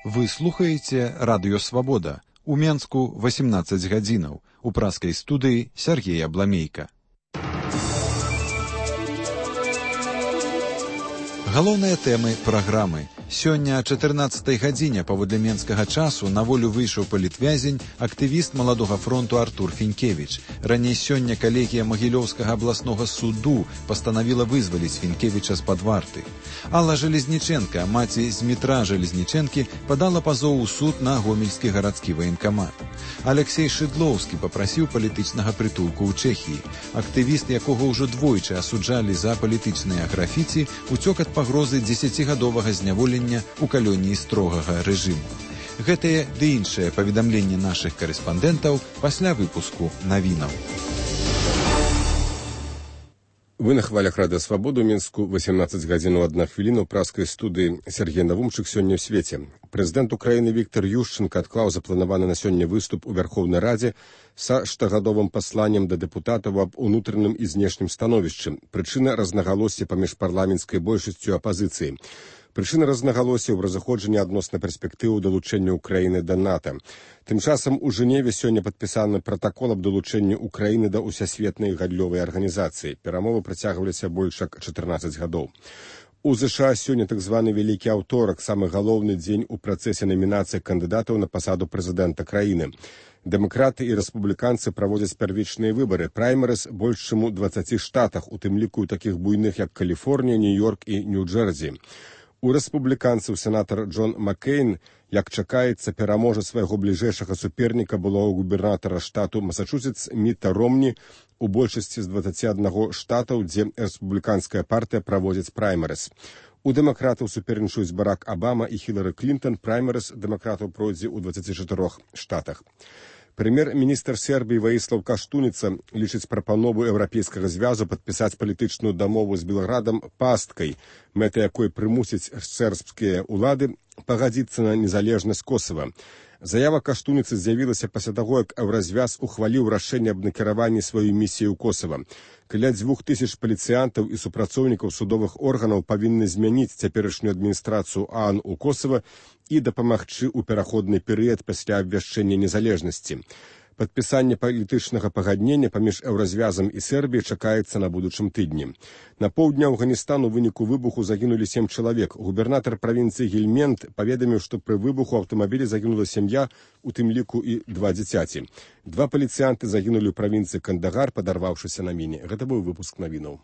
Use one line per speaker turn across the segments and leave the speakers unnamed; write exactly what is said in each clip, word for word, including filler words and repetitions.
Вы слухаеце радыё «Свабода». У Менску восемнадцаць гадзінаў. У праскай студыі Сергей Абламейка. Галоўныя тэмы праграмы. Сёння о чатырнаццатай гадзіне паводле менскага часу на волю выйшаў палітвязень актывіст Маладога фронту Артур Фінкевіч. Раней сёння калегія Магілёўскага абласнога суду пастанавіла вызваліць Фінкевіча з-пад варты. Алла Железніченка, маці Змітра Железніченкі, падала пазоў у суд на гомельскі гарадскі ваенкамат. Алексей Шыдлоўскі папрасіў палітычнага прытулку ў Чэхіі. Актывіст, якога ўжо двойчы асуджалі за палітычныя графіці, уцёк ад пагрозы дзесяцігадовага зняволення у калоніі строгага рэжыму. Гэтыя ды іншыя паведамленні нашых карэспандэнтаў пасля выпуску навінаў.
Вы на хвалях радыё «Свабода» у Мінску восемнадцаць гадзінаў адна хвіліна ў праскай студыі Сергей Навумчык сёння ў свеце. Прэзідэнт Украіны Віктор Ющенка адклаў запланаваны на сёння выступ у Вярхоўнай Радзе са штогадовым пасланнем да дэпутатаў аб унутраным і знешнім становішчы. Прычына разнагалосся паміж парламенцкай большасцю і апазіцыяй. Прычына разнагалосся ў разыходжанні адносна перспектывы далучэння Украіны да НАТО. Тым часам у Жэневе сёння падпісаны пратакол аб далучэнні Украіны да ўсясветнай гандлёвай арганізацыі. Перамовы працягваліся больш як чатырнаццаць гадоў. У ЗША сёння так званы вялікі аўторак, самы галоўны дзень у працэсе намінацыі кандыдатаў на пасаду прэзідэнта краіны. Дэмакраты і рэспубліканцы праводзяць первічныя выбары, праймерыз больш чым у дваццаці штатах, у тым ліку такіх буйных, як Каліфорнія, Нью-Йорк і Нью-Джэрсі. У рэспубліканцаў сенатар Джон Маккейн, як чакаецца, пераможа свайго бліжэйшага суперніка былога губернатара штату Масачусетс Міта Ромні у большасці з дваццаці аднаго штатаў, дзе рэспубліканская партыя праводзіць праймерыз. У дэмакратаў супернічаюць Барак Абама і Хілары Клінтон, праймерыз дэмакратаў пройдзе ў дваццаці чатырох штатах. Прэм'ер-міністр Сербіі Ваіслаў Каштуніца лічыць прапанову Еўрапейскага звязу падпісаць палітычную дамову з Белградам пасткай, мэта якой прымусіць сербскія ўлады пагадзіцца на незалежнасць Косава. Заява Каштуніцы з'явілася пасля таго, як Еўразвяз ухваліў рашэнне аб накіраванні сваёй місіі ў Косава. Каля дзвюх тысяч паліцыянтаў і супрацоўнікаў судовых органаў павінны змяніць цяперашнюю адміністрацыю ААН у Косава і дапамагчы ў пераходны перыяд пасля абвяшчэння незалежнасці. Падпісанне палітычнага пагаднення паміж Еўразвязам і Сербіяй чакаецца на будучым тыдні. На поўдні Афганістану ў выніку выбуху загінулі сем чалавек. Губернатар правінцыі Гельмент паведаміў, што пры выбуху аўтамабіля загінула сям'я, у тым ліку і два дзіцяці. Два паліцыянты загінулі ў правінцыі Кандагар, падарваўшыся на міне. Гэта быў выпуск навінаў.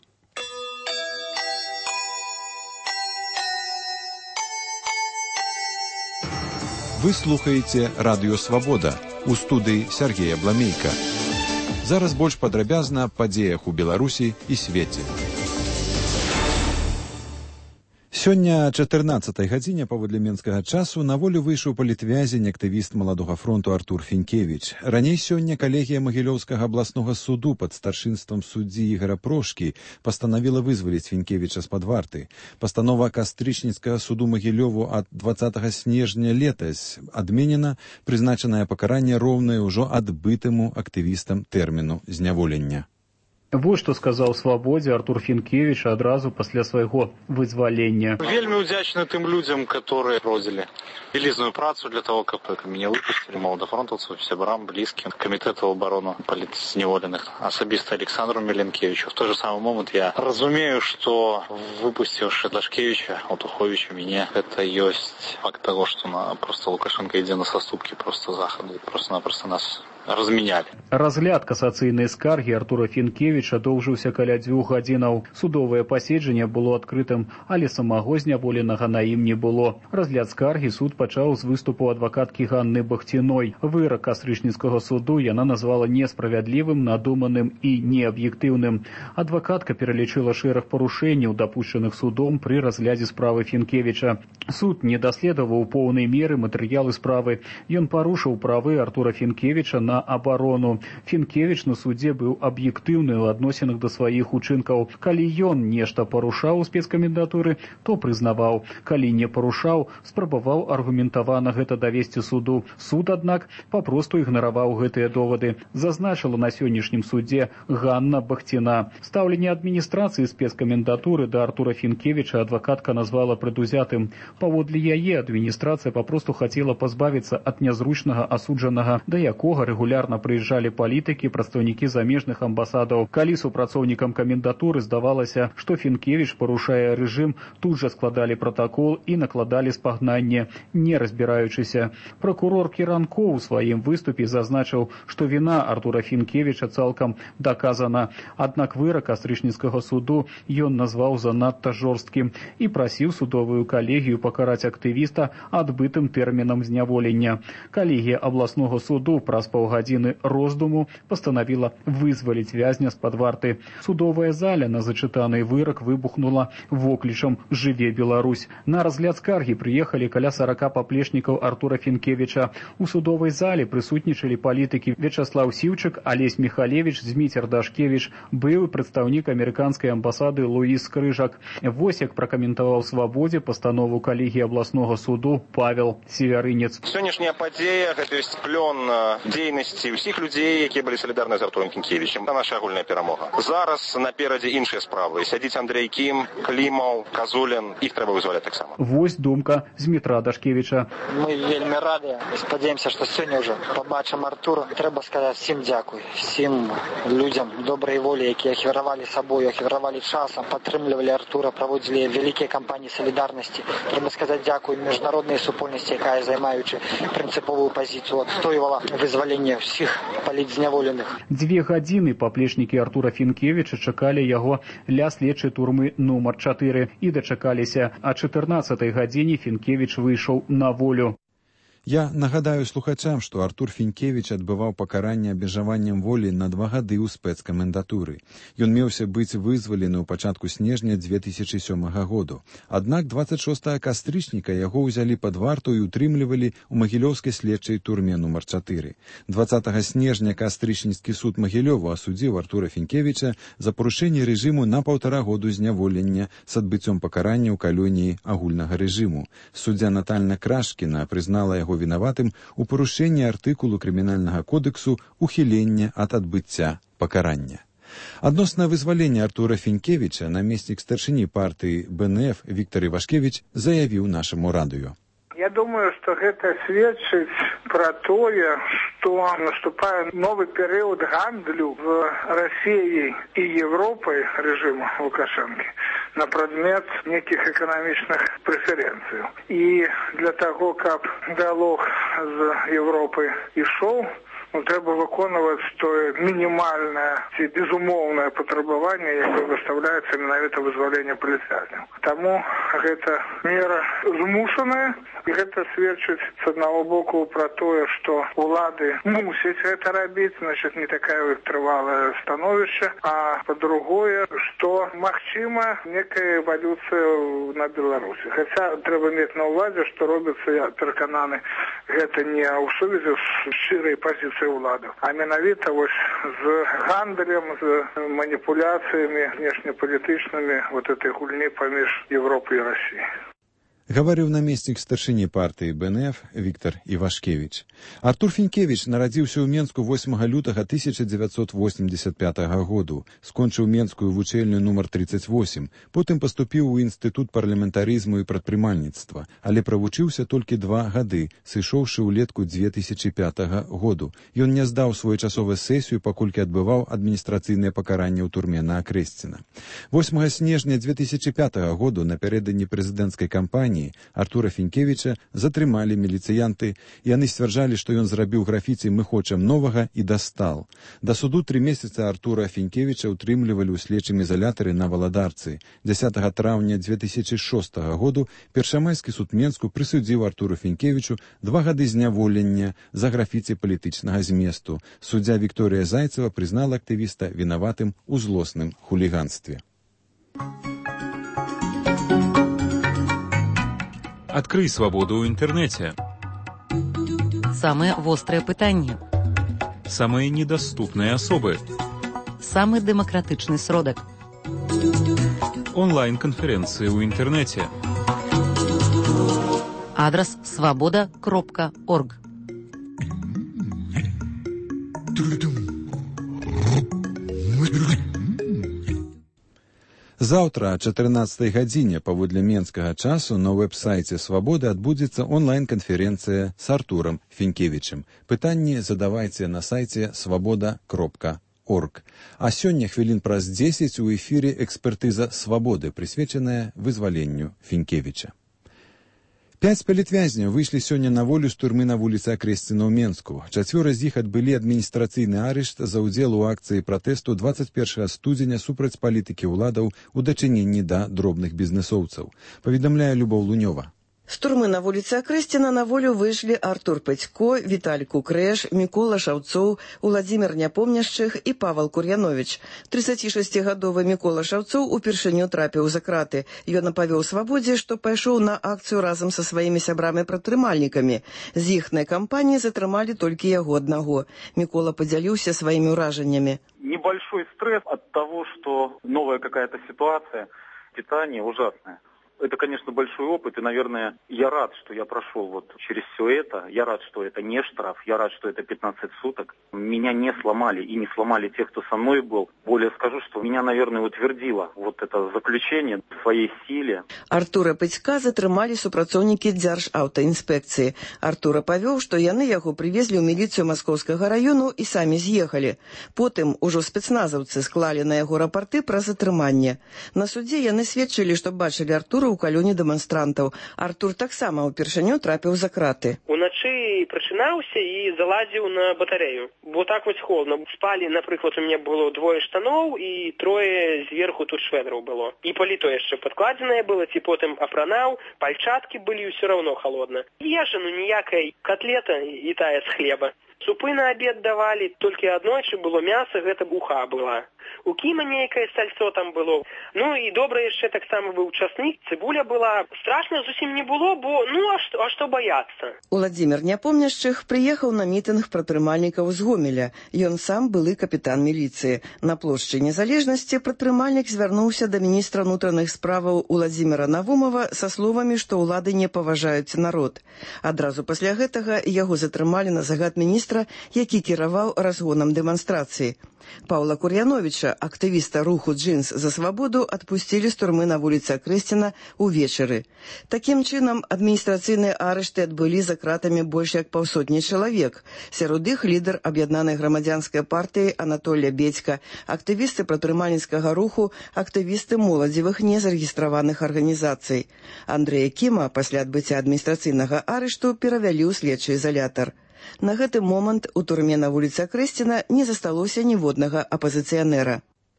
Вы слухаеце радыё «Свабода». У студыі Сергей Абламейка. Зараз больш падрабязна аб падзеях у Беларусі і свеце. Сёння о чатырнаццатай гадзіне паводле менскага часу на волю выйшаў палітвязень актывіст Маладога фронту Артур Фінкевіч. Раней сёння калегія Магілёўскага абласнога суду пад старшынствам суддзі Ігара Прошкі пастанавіла вызваліць Фінкевіча з-пад варты. Пастанова кастрычніцкага суду Магілёву ад дваццатага снежня летась адменена, прызначанае пакаранне роўнае ўжо адбытаму актывістам тэрміну зняволення.
Вот што сказаў «Свабодзе» Артур Фінкевіч адразу пасля свайго вызвалення.
Вельмі удзячны тым людзям, которые родзілі вялізную працу для того, каб мяне выпусцілі, маладафронтаўцаў, сябрам, блізкім, камітэту абароны палітзняволеных, асабіста Александру Меленкевичу. В той же самый момент я разумею, что выпусціўшы Дашкевича, Отуховича, мяне, это ёсць факт того, что на просто Лукашенко ідзе на саступкі просто захаду, просто-напросто нас размянялі.
Разгляд касацыйнай скаргі Артура Фінкевіча доўжыўся каля дзвюх гадзінаў. Судовае паседжанне было адкрытым, але самого зняволенага на ім не было. Разгляд скаргі суд пачаў з выступу адвакаткі Ганны Бахціной. Вырак кастрычніцкага суду яна назвала несправядлівым, надуманым і неаб'ектыўным. Адвакатка пералічыла шэраг парушэнняў, дапушчаных судом пры разглядзе справы Фінкевіча. Суд не даследаваў у поўнай меры матэрыялы справы. Ён парушыў правы Артура Фінкевіча на на абарону. Фінкевіч на судзе быў аб'ектыўны ў адносінах да сваіх учынкаў. Калі ён нешта парушаў у спецкамендатуры, то прызнаваў. Калі не парушаў, спрабаваў аргументавана гэта давесці суду. Суд, аднак, папросту ігнараваў гэтыя довады. Зазначыла на сённяшнім судзе Ганна Бахціна. Стаўленне адміністрацыі спецкамендатуры да Артура Фінкевіча адвакатка назвала прадузятым. Паводле яе адміністрацыя папросту хацела пазбавіцца ад нязручнага асуджанага, да якога рэгулярна прыязджалі палітыкі, прадстаўнікі замежных амбасадаў. Калі супрацоўнікам камендатуры здавалася, што Фінкевіч парушае рэжым, тут жа складалі пратакол і накладалі спагнанне, не разбіраючыся. Пракурор Кіранкоў у сваім выступе зазначыў, што віна Артура Фінкевіча цалкам даказана. Аднак вырак кастрычніцкага суду ён назваў занадта жорсткім і прасіў судовую калегію пакараць актывіста адбытым тэрмінам зняволення. Калегія абласнога суду праз паўгадзіны роздуму пастанавіла вызваліць вязня з-пад варты. Судовая заля на зачытаны вырак выбухнула воклічам «Жыве Беларусь». На разгляд скаргі прыехалі каля сарака паплечнікаў Артура Фінкевіча. У судовай зале прысутнічалі палітыкі Вячаслаў Сіўчык, Алесь Міхалевіч, Зміцер Дашкевіч, былы прадстаўнік амерыканскай амбасады Луіс Крыжак. Вось як пракаментаваў Свабодзе пастанову калегіі абласнога суду Павел Севярынец.
Сённяшняя падзея – гэта ёсць плён дзейнасці ўсіх людзей, якія былі салідарны з Артурам Фінкевічем. Це наша агульная перамога. Зараз наперадзе іншыя справы. Сядзіць Андрей Кім, Клімаў, Казулін. Іх трэба вызваляць таксама.
Вось думка Змітра Дашкевіча.
Мы вельмі рады. Спадзяемся, што сёння ўжо пабачым Артура. Трэба сказаць всім дзякуй. Всім людзям добрай волі, якія ахвяравалі сабою, ахвяравалі часам, падтрымлівалі Артура, праводзілі вялікія кампаніі салідарнасці. Трэба сказаць дзякуй міжнароднай супольнасці, якая, займаючы прынцыповую пазіцыю, адстойвала вызваленне ўсіх палітзняволеных.
Дзве гадзіны паплечнікі Артура Фінкевіча чакалі яго ля следчай турмы нумар чатыры і дачакаліся. А чатырнаццатай гадзіне Фінкевіч выйшаў на волю.
Я нагадаю слухачам, што Артур Фінкевіч адбываў пакаранне абмежаваннем волі на два гады ў спецкамендатуры. Ён меўся быць вызвалены ў пачатку снежня дзве тысячы сёмага году. Аднак дваццаць шостага кастрычніка яго ўзялі пад варту і утрымлівалі ў магілёўскай следчай турме нумар чатыры. дваццатага снежня кастрычніцкі суд Магілёва асудзіў Артура Фінкевіча за парушэнне рэжыму на паўтара году зняволення з адбыццём пакарання ў калоніі агульнага рэжыму. Суддзя Наталья Крашкіна прызнала яго вінаватым у парушэнні артыкулу крымінальнага кодексу ухілення ад адбыцця пакарання. Адносна вызвалення Артура Фінкевіча намеснік старшыні партыі Бэ Эн Эф Віктор Івашкевіч заявіў нашаму радыё.
Я думаю, что это сведчыць про тое, что наступает новый период гандлю в России и Европой режима Лукашенко на предмет неких экономичных преференций. И для того, как диалог с Европой и шел, ну, трэба выконваць тое мінімальнае ці безумоўнае патрабаванне, якое выставляецца менавіта вызваленне палітвязняў. Таму гэта мера змушаная, і гэта сведчыць з аднаго боку пра тое, што улады мусяць гэта рабіць, значит, не такая трывалае становішча, а па-другое, што магчыма некая эвалюцыя на Беларусі. Хаця трэба мець на ўвазе, што робіцца, я перакананы, гэта не ў сувязі з шчырай пазіцыяй улады, а менавіта вось з гандлем, з маніпуляцыямі внешнепалітычнымі вот этой гульні паміж Европай і Расіяй.
Гаварыў намеснік старшыні партыі Бэ Эн Эф Віктор Івашкевіч. Артур Фінкевіч нарадзіўся ў Менску восьмага лютага тысяча дзевяцьсот восемьдесят пятага году, скончыў Менскую вучэльню нумар тридцать восемь, потым паступіў у інстытут парламентарызму і прадпрымальніцтва, але правучыўся толькі два гады, сышоўшы ўлетку дзве тысячы пятага году. Ён не здаў своечасовую сесію, паколькі адбываў адміністрацыйнае пакаранне ў турме на Акрэсціна. восьмага снежня дзве тысячы пятага году напярэдадні прэзідэнцкай кампаніі Артура Фінкевіча затрымалі міліцыянты. Яны сцвярджалі, што ён зрабіў графіці «Мы хочам новага» і дастал. Да суду тры месяца Артура Фінкевіча утрымлівалі ў следчым ізалятары на Валадарцы. дзясятага траўня дзве тысячы шостага году Першамайскі суд Менску прысудзіў Артуру Фінкевічу два гады зняволення за графіці палітычнага зместу. Суддзя Вікторія Зайцева прызнала актывіста вінаватым у злосным хуліганстве.
Адкрый свабоду ў інтэрнэце.
Самыя вострыя пытанні.
Самые недоступные особы.
Самый демократичный сродок.
Онлайн-конференции в интернете.
Адрес свобода кропка орг.
Заўтра о чатырнаццатай гадзіне паводле менскага часу на вэб-сайце «Свабоды» адбудзецца онлайн-канферэнцыя з Артурам Фінкевічам. Пытанні задавайце на сайце свабода кропка орг. А сёння хвілін праз дзесяць у эфіры экспертыза «Свабоды», прысвечаная вызваленню Фінкевіча. Пяць палітвязняў выйшлі сёння на волю з турмы на вуліцы Акрэсціна ў Менску. Чацвёра з іх адбылі адміністрацыйны арышт за ўдзел у акцыі пратэсту дваццаць першага студзеня супраць палітыкі ўладаў у дачыненні да дробных бізнэсоўцаў. Паведамляе Любоў Лунёва.
З турмы на вуліцы Акрэсціна на волю выйшлі Артур Пэцько, Віталь Кукрэш, Мікола Шаўцоў, Уладзімір Няпомняшчых і Павал Кур'яновіч. трыццацішасцігадовы Мікола Шаўцоў упершыню трапіў за краты. Ён апавёў «Свабодзе», што пайшоў на акцыю разам са сваімі сябрамі-прадтрымальнікамі. З іхнай кампаніі затрымалі толькі яго аднаго. Мікола падзяліўся сваімі ўражаннямі.
Небольшой стресс от того, что новая какая-то ситуация, питание ужасное. Это, конечно, большой опыт, и, наверное, я рад, что я прошел вот через все это. Я рад, что это не штраф, я рад, что это пятнадцать суток. Меня не сломали, и не сломали тех, кто со мной был. Более скажу, что меня, наверное, утвердило вот это заключение в своей силе.
Артура Пэцька затрымалі супрацоўнікі Дзяржаўтаінспекцыі. Артура павёў, што яны яго прывезлі ў міліцыю Маскоўскага раёну і самі з'ехалі. Потым ужо спецназаўцы склалі на яго рапарты пра затрыманне. На судзе яны сведчылі, што бачылі Артура у калёне дэманстрантаў. Артур таксама ўпершыню трапіў за краты.
Уначы прачынаўся і залазіў на батарэю. Бо так вось холодна. Спалі, напрыклад, у мяне было двое штаноў і трое зверху тут шведраў было. І паліто яшчэ падкладзенае было, ці потым апранаў, пальчаткі былі, ўсё равно холодна. Ежа, ну ніякай, котлета і тая з хлеба. Супы на абед давалі, толькі аднойчы было мяса, гэта буха была. У кіма нейкае сальцо там было. Ну і добра яшчэ таксама быў часник, цыбуля была. Страшна зусім не было, бо ну а што, а што баяцца?
Уладзімір Няпомняшчых прыехаў на мітынг прадтрымальнікаў з Гомеля. Ён сам былы капітан міліцыі. На плошчы Незалежнасці прадтрымальнік звярнуўся да міністра ўнутраных справаў Уладзіміра Навумова са словамі, што ўлады не паважаюць народ. Адразу пасля гэтага яго затрымалі на загад міністра, які кіраваў разгонам дэманстрацыі. Паўла Кур'яновіча, актывіста руху «Джинс за свабоду», адпусцілі з турмы на вуліцы Акрэсціна ўвечары. Такім чынам, адміністрацыйныя арышты адбылі за кратамі больш як паўсотні чалавек. Сярод іх лідар аб'яднанай грамадзянскай партыі Анатолія Бедзька, актывісты прадтрымальніцкага руху, актывісты моладзевых незарэгістраваных арганізацый. Андрэя Кіма пасля адбыцця адміністрацыйнага арышту перавялі ў следчы ізалятар. На гэты момант у турме на вуліцы Акрэсціна не засталося ніводнага апазіцыянера.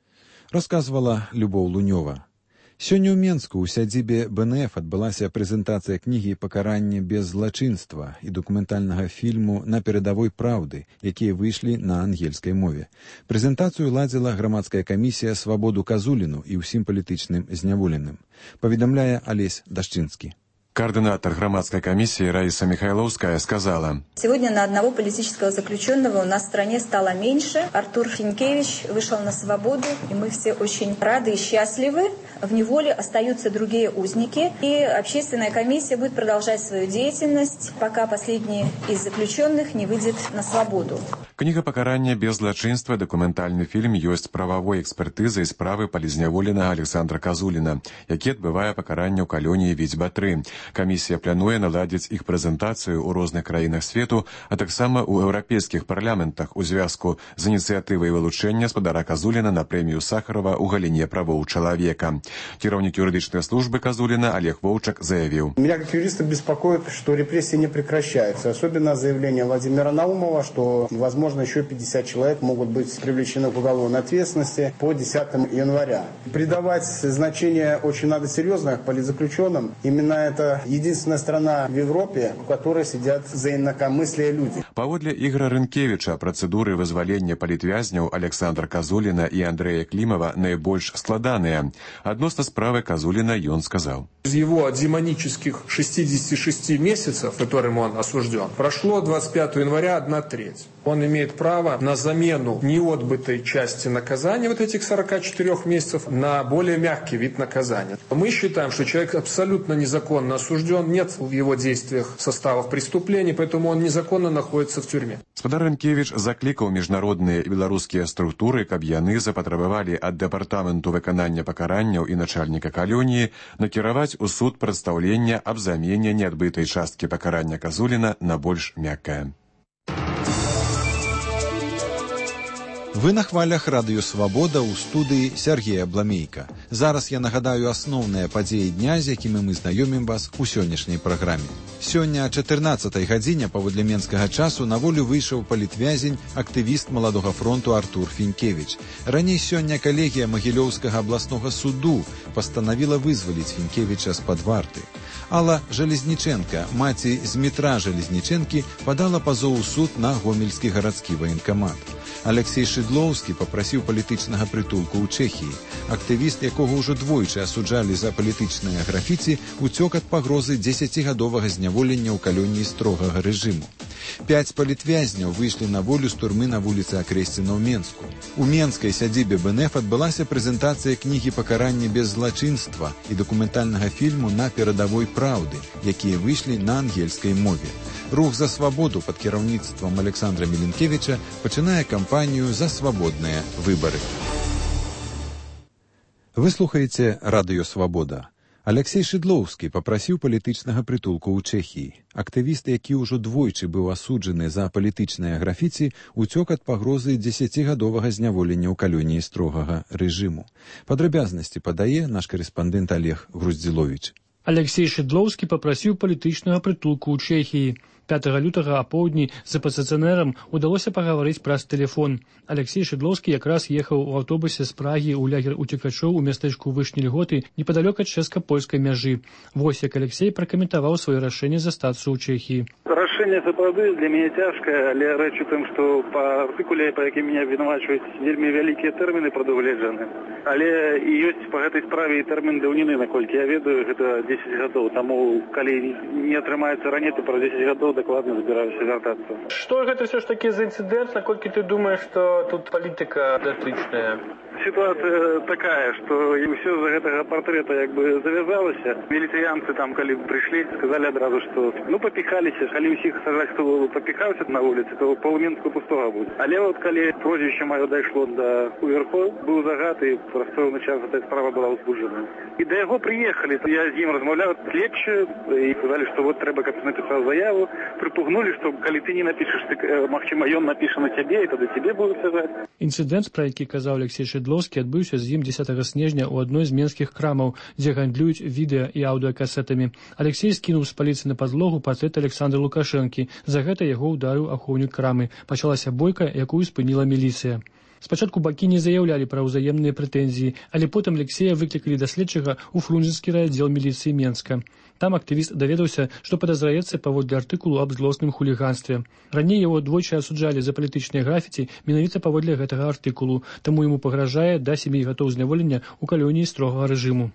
Расказвала Любоў Лунёва. Сёння ў Менску ў сядзібе бэ эн эф адбылася прэзентацыя кнігі «Пакаранне без злачынства» і дакументальнага фільму «На перадавой праўды», якія выйшлі на ангельскай мове. Прэзентацыю ладзіла грамадская камісія «Свабоду Казуліну» і ўсім палітычным зняволеным. Паведамляе Алесь Дашчынскі.
Координатор громадской комиссии Раиса Михайловская сказала:
«Сегодня на одного политического заключенного у нас в стране стало меньше. Артур Финкевич вышел на свободу, и мы все очень рады и счастливы. В неволе остаются другие узники, и общественная комиссия будет продолжать свою деятельность, пока последний из заключенных не выйдет на свободу».
Книга «Пакаранне без злачынства» дакументальны фільм ёсць прававой экспертызай справы палізняволенага Александра Казуліна, які адбывае пакаранне ў калоніі Відзьба тры. Камісія плануе наладзіць іх прэзентацыю ў розных краінах свету, а таксама ў еўрапейскіх парламентах у звязку з ініцыятывай вылучэння спадара Казуліна на прэмію Сахарова ў галіне правоў чалавека. Кіраўнік юрыдычнай службы Казуліна Олег Воўчак заявіў:
«Меня как юриста беспокоит, что репрессии не прекращаются. Особенно заявление Владимира Наумова, что, возможно, еще пятьдесят человек могут быть привлечены к уголовной ответственности по десятому января. Придавать значение очень надо серьезно к политзаключенным. Именно это единственная страна в Европе, в которой сидят за инакомыслие люди».
Паводле Ігора Рынкевіча, працэдуры вызвалення палітвязняў Александра Казуліна і Андрэя Клімова найбольш складаныя. Адносна справы Казуліна ён сказаў:
«Из его демонических шестидесяти шести месяцев, которым он осужден, прошло двадцать пятого января одна треть. Он имеет право на замену неотбытой части наказания, вот этих сорока четырёх месяцев, на более мягкий вид наказания. Мы считаем, что человек абсолютно незаконно осужден, нет в его действиях составов преступлений, поэтому он незаконно находится в тюрьме.
Спадар Рынкевич заклікаў міжнародныя і беларускія структуры, каб яны запатрабавалі ад дэпартаменту выканання пакаранняў і начальніка калоніі накіраваць у суд прадстаўлення аб замене неадбытай часткі пакарання Казуліна на больш мяккае.
Вы на хвалях радыё «Свабода» ў студыі Сергея Бламейка. Зараз я нагадаю асноўныя падзеі дня, з якімі мы знаёмім вас у сённяшняй праграме. Сёння о чатырнаццатай гадзіне паводле менскага часу на волю выйшаў палітвязень, актывіст Маладога фронту Артур Фінкевіч. Раней сёння калегія Магілёўскага абласнога суду пастанавіла вызваліць Фінкевіча з-пад варты. Алла Жалезніченка, маці Змітра Жалезнічэнкі, падала пазоў у суд на гомельскі гарадскі ваенкамат. Алексей Шыдлоўскі папрасіў палітычнага прытулку ў Чэхіі. Актывіст, якога ўжо двойчы асуджалі за палітычныя графіці, уцёк ад пагрозы дзесяцігадовага зняволення ў калоніі строгага рэжыму. Пяць палітвязняў выйшлі на волю з турмы на вуліцы Акрэсціна ў Менску. У менскай сядзібе БНФ адбылася прэзентацыя кнігі «Пакаранне без злачынства» і дакументальнага фільму «На перадавой праўды», якія выйшлі на ангельскай мове. Рух за свабоду пад кіраўніцтвам Александра Меленкевіча пачынае кампанію за свабодныя выбары. Вы слухаеце радыё «Свабода». Алексей Шыдлоўскі папрасіў палітычнага прытулку ў Чэхіі. Актывіст, які ўжо двойчы быў асуджаны за палітычныя графіці, уцёк ад пагрозы дзесяцігадовага зняволення ў калоніі строгага рэжыму. Падрабязнасці падае наш карэспандэнт Олег Груздзіловіч.
Алексей Шыдлоўскі папрасіў палітычнага прытулку ў Чэхіі. пятага лютага апоўдні з апазіцыянерам удалося пагаварыць праз тэлефон. Алексей Шыдлоўскі якраз ехаў у аўтобусе з Прагі ў лагер уцекачоў у мястэчку Вышні Льготы непадалёк ад чэшска-польскай мяжы. Вось як Алексей пракаментаваў сваё рашэнне застацца ў Чэхіі.
Рашэнне сапраўды для мяне цяжкае, але рэч у тым, што па артыкуле, па якім мяне абвінавачваюць, вельмі вялікія тэрміны прадугледжаны. Але і ёсць па гэтай справе і тэрмін даўніны, наколькі я ведаю, гэта дзесяць гадоў. Таму, калі не атрымаецца раней, то праз дзесяць гадоў дакладна збіраюся вяртацца.
Што гэта ўсё ж такі за інцыдэнт, наколькі ты думаеш, што тут палітыка датычная?
Сітуацыя такая, што ўсё з гэтага партрета як бы завязалася. Міліцыянцы там, калі прыйшлі, сказалі адразу, што ну папіхаліся, калі ўсіх сажаць, хто папіхаўся на вуліцы, то паўменску пустога будзе. Але от калі прозвішча маё дайшло да уверхоў, быў загад, і праз пэўны час эта справа была ўзбуджана. І да яго прыехалі, я з ім размаўляў следчы, і сказалі, што вот трэба, каб ты напісаў заяву, прыпугнулі, што калі ты не напішаш, ты, магчыма, ён напіша на цябе, і тады цябе будуць сажаць.
Інцыдэнт, пра які казаў Алексей Шыдлоўскі, адбыўся з ім дзесятага снежня ў адной з менскіх крамаў, дзе гандлююць відэа і аўдыакасетамі. Алексей скінуў з паліцы на падлогу партрэт Александра Лукашэнкі. За гэта яго ўдарыў ахоўнік крамы. Пачалася бойка, якую спыніла міліцыя. Спачатку бакі не заяўлялі пра ўзаемныя прэтэнзіі, але потым Алексея выклікалі да следчага ў фрунзенскі райаддзел міліцыі Менска. Там актывіст даведаўся, што падазраецца паводле артыкулу аб злосным хуліганстве. Раней яго двойчы асуджалі за палітычныя графіці менавіта паводле гэтага артыкулу, таму яму пагражае да сямі гадоў зняволення ў калоніі строгага рэжыму.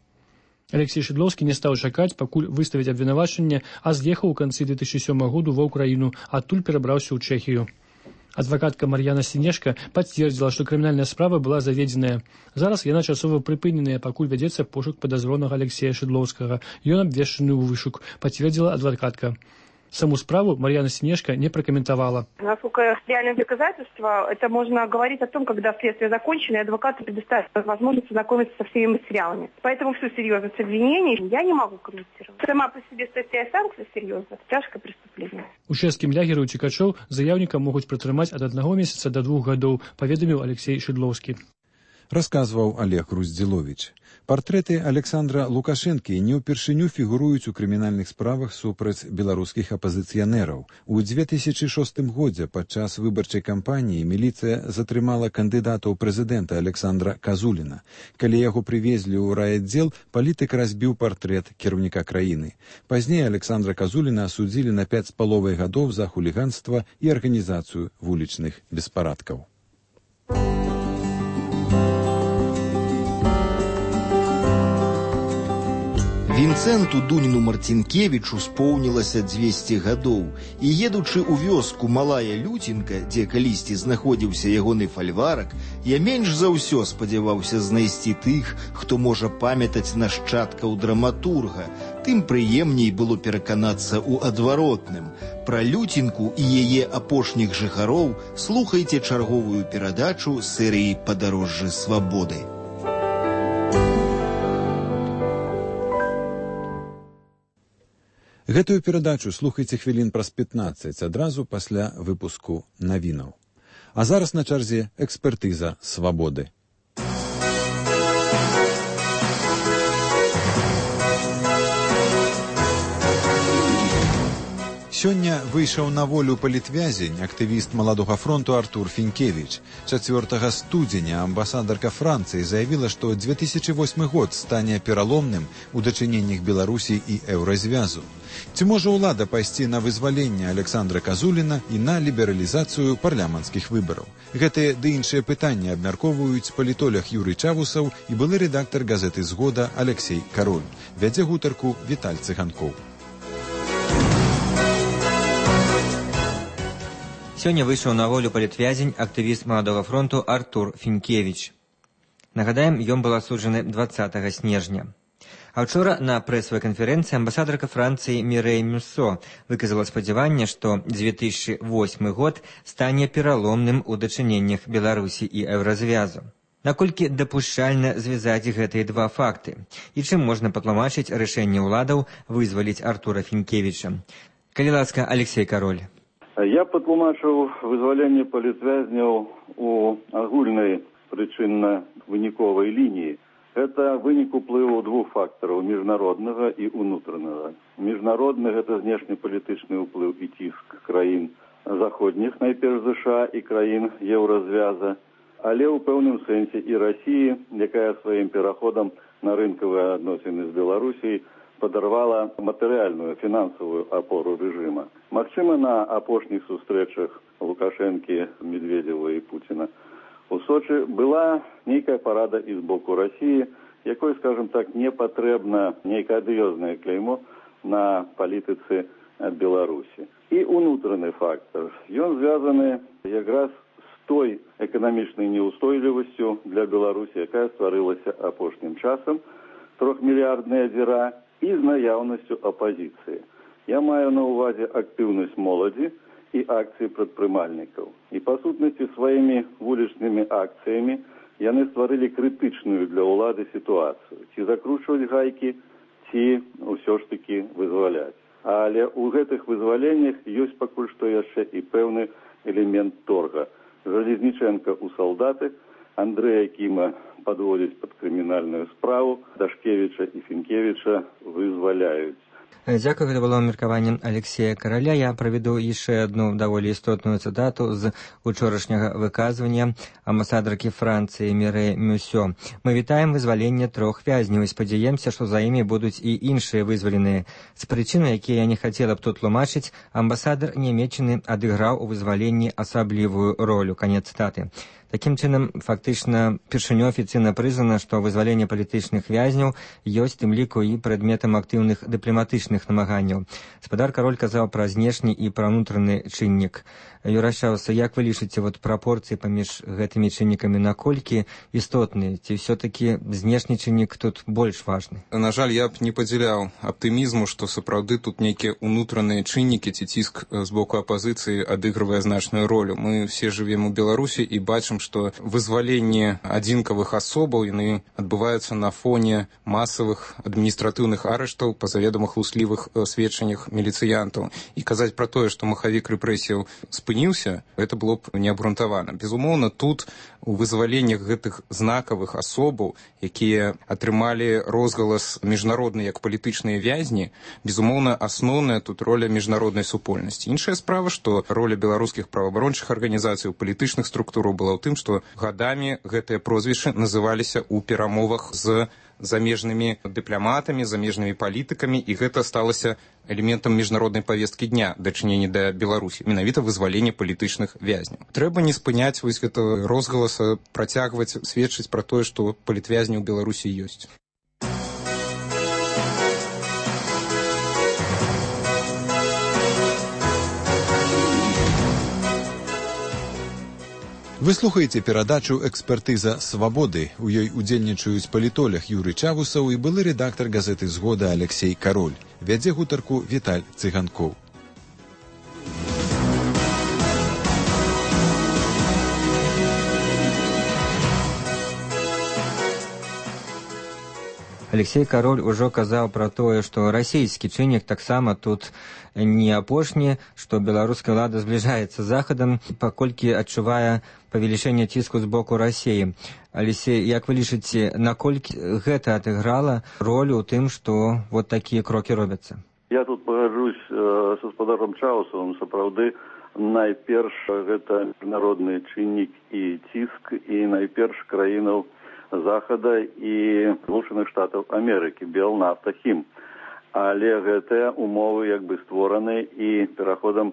Алексей Шыдлоўскі не стаў чакаць, пакуль выставіць абвінавачанне, а з'ехаў у канцы две тысячи сёмага году ва ўкраіну, адтуль перабраўся ў Чэхію. Адвакатка Мар'яна Сінешка пацвердзіла, што крымінальная справа была заведзеная. Зараз яна часова прыпыненая, пакуль вядзецца пошук падазронага Алексея Шыдлоўскага. Ён абвешчаны ў вышук, пацвердзіла адвакатка. Саму справу Марьяна Синешко не прокомментовала.
Насколько реальные доказательства, это можно говорить о том, когда следствие закончено, и адвокаты предоставят возможность ознакомиться со всеми материалами. Поэтому всю серьезность обвинений я не могу комментировать. Сама по себе статья санкций серьезно, тяжкое преступление.
У чэшскім лягеры уцекачоў заявніка могуць пратрымаць ад аднаго месяца да двух гадоў, паведаміў Алексей Шыдлоўскі.
Расказваў Олег Груздзіловіч. Партрэты Александра Лукашэнкі не ўпершыню фігуруюць у крымінальных справах супраць беларускіх апазіцыянераў. У две тысячи шостым годзе падчас выбарчай кампаніі міліцыя затрымала кандыдата ў прэзідэнта Александра Казуліна. Калі яго прывезлі ў райаддзел, палітык разбіў партрэт кіраўніка краіны. Пазней Александра Казуліна асудзілі на пяць з паловай гадоў за хуліганства і арганізацыю вулічных беспарадкаў.
Вінцэнту Дуніну Марцінкевічу споўнілася дзвесце гадоў, і едучы ў вёску Малая Люцінка, дзе калісьці знаходзіўся ягоны фальварак, я менш за ўсё спадзяваўся знайсці тых, хто можа памятаць нашчадкаў драматурга. Тым прыемней было пераканацца ў адваротным. Пра Люцінку і яе апошніх жыхароў слухайце чарговую перадачу серыі «Падарожжы свабоды».
Гэтую перадачу слухайце хвілін праз пятнаццаць адразу пасля выпуску навінаў. А зараз на чарзе экспертыза свабоды. Сёння выйшаў на волю палітвязень, актывіст Маладога фронту Артур Фінкевіч. чацвёртага студзеня амбасадарка Францыі заявіла, што дзве тысячы восьмы год стане пераломным у дачыненнях Беларусі і Еўразвязу. Ці можа ўлада пайсці на вызваленне Александра Казуліна і на лібералізацыю парламенцкіх выбараў? Гэтыя ды іншыя пытанні абмяркоўваюць палітолог Юрый Чавусаў і былы рэдактар газеты «Згода» Алексей Кароль. Вядзе гутарку Віталь Цыганкоў.
Сёння выйшаў на волю палітвязень, актывіст Маладога фронту Артур Фінкевіч. Нагадаем, ён был асуджаны дваццатага снежня. А учора на прэсавай канферэнцыі амбасадарка Францыі Мірэй Мюссо выказала спадзяванне, што дзве тысячы восьмы год стане пераломным у дачыненнях Беларусі і Еўразвязу. Наколькі дапушчальна звязаць гэтыя два факты? І чым можна патлумачыць рашэнне ўладаў вызваліць Артура Фінкевіча? Калі ласка, Алексей Кароль.
Я патлумачыў вызваленне палітвязняў у агульнай прычынна-выніковай лініі. Гэта вынік уплыву двух фактараў, міжнароднага і ўнутранага. Міжнародны – гэта знешнепалітычны ўплыў і ціск краін заходніх, найперш ЗША і краін Еўразвяза, але ў пэўным сэнсе і Расіі, якая сваім пераходам на рынкавыя адносіны з Беларусіяй падарвала матэрыяльную фінансавую апору рэжыма. Магчыма, на апошніх сустрэчах Лукашэнкі, Медведзева і Пуціна у Сочы была нейкая парада і з боку Расіі, якой, скажем так, не патрэбна нейкае адыёзнае кляймо на палітыцы Беларусі. І ўнутраны фактар. Ён звязаны якраз з той эканамічнай неўстойлівасцю для Беларусі, якая стварылася апошнім часам, трохмільярдная дзіра, і з наяўнасцю апазіцыі. Я маю на ўвазе актыўнасць моладзі і акцыі прадпрымальнікаў. І па сутнасці сваімі вулічнымі акцыямі яны стварылі крытычную для ўлады сітуацыю. Ці закручваць гайкі, ці ўсё ж такі вызваляць. Але ў гэтых вызваленнях ёсць пакуль што яшчэ і пэўны элемент торга. Жалезніченка ў салдаты, Андрэя Кіма подводить под крымінальную справу, Дашкевіча і Фінкевіча вызваляюць.
Дзякую, гэта было меркаванне Алексея Караля. Я праведу яшчэ адну даволі істотную цытату з учорашняга выказвання амбасадаркі Францыі Мірэй Мюссо. Мы вітаем вызваленне трох вязняў і спадзяемся, што за імі будуць і іншыя вызваленыя. З прычыны, якія я не хацела б тут тлумачыць, амбасадар Нямеччыны адыграў у вызваленні асаблівую ролю. Канец цытаты. Такім чынам, фактычна, першыню афіцыйна прызнана, што вызваленне палітычных вязняў ёсць тым ліку і прадметам актыўных дыпламатычных намаганняў. Спадар Кароль казаў пра знешні і пра ўнутраны чыннік. Юрай Чавусаў, як вы лічыце вот прапорцыі паміж гэтымі чыннікамі, наколькі істотныя? Ці ўсё-такі знешні чыннік тут больш важны?
На жаль, я б не падзяляў аптымізму, што сапраўды тут нейкія ўнутраныя чыннікі ці ціск з боку апазіцыі адыгрывае значную ролю. Мы все жывем у Беларусі і бачым, што вызваленне адзінкавых асобаў яны адбываюцца на фоне масавых адміністратыўных арыштаў па заведама хлуслівых сведчаннях міліцыянтаў. І казаць пра тое, што махавік рэпрэсіяў спыніўся, гэта было б неабрунтавана. Безумоўна, тут у вызваленнях гэтых знакавых асобаў, якія атрымалі розгалас міжнародны як палітычныя вязні, безумоўна, асноўная тут роля міжнароднай супольнасці. Іншая справа, што роля беларускіх праваабарончых арганізацый, палітычных структураў была ў тым, што гадамі гэтыя прозвішчы называліся ў перамовах з замежнымі дыпламатамі, замежнымі палітыкамі, і гэта сталася элементам міжнароднай павесткі дня дачынення да Беларусі, менавіта вызваленне палітычных вязняў. Трэба не спыняць вось гэта розгаласа, працягваць сведчыць пра тое, што палітвязні ў Беларусі ёсць.
Вы слухаеце перадачу «Экспертыза свабоды». У ёй удзельнічаюць палітолог Юрый Чавусаў і былы рэдактар газеты «Згода» Алексей Кароль. Вядзе гутарку Віталь Цыганкоў.
Алексей Кароль ужо казаў пра тое, што расійскі чыннік таксама тут не апошні, што беларуская ўлада збліжаецца з захадам, паколькі адчувае павелічэнне ціску з боку Расіі. Алексей, як вы лічыце, наколькі гэта адыграла ролю ў тым, што вот такія крокі робяцца?
Я тут пагаджусь э, са спадаром Чаусавым, сапраўды, найперш гэта міжнародны чыннік і ціск, і найперш краінаў Захада і Злучаных Штатаў Амерыкі, Белнафта, Хім. Але гэтыя умовы як бы створаны і пераходам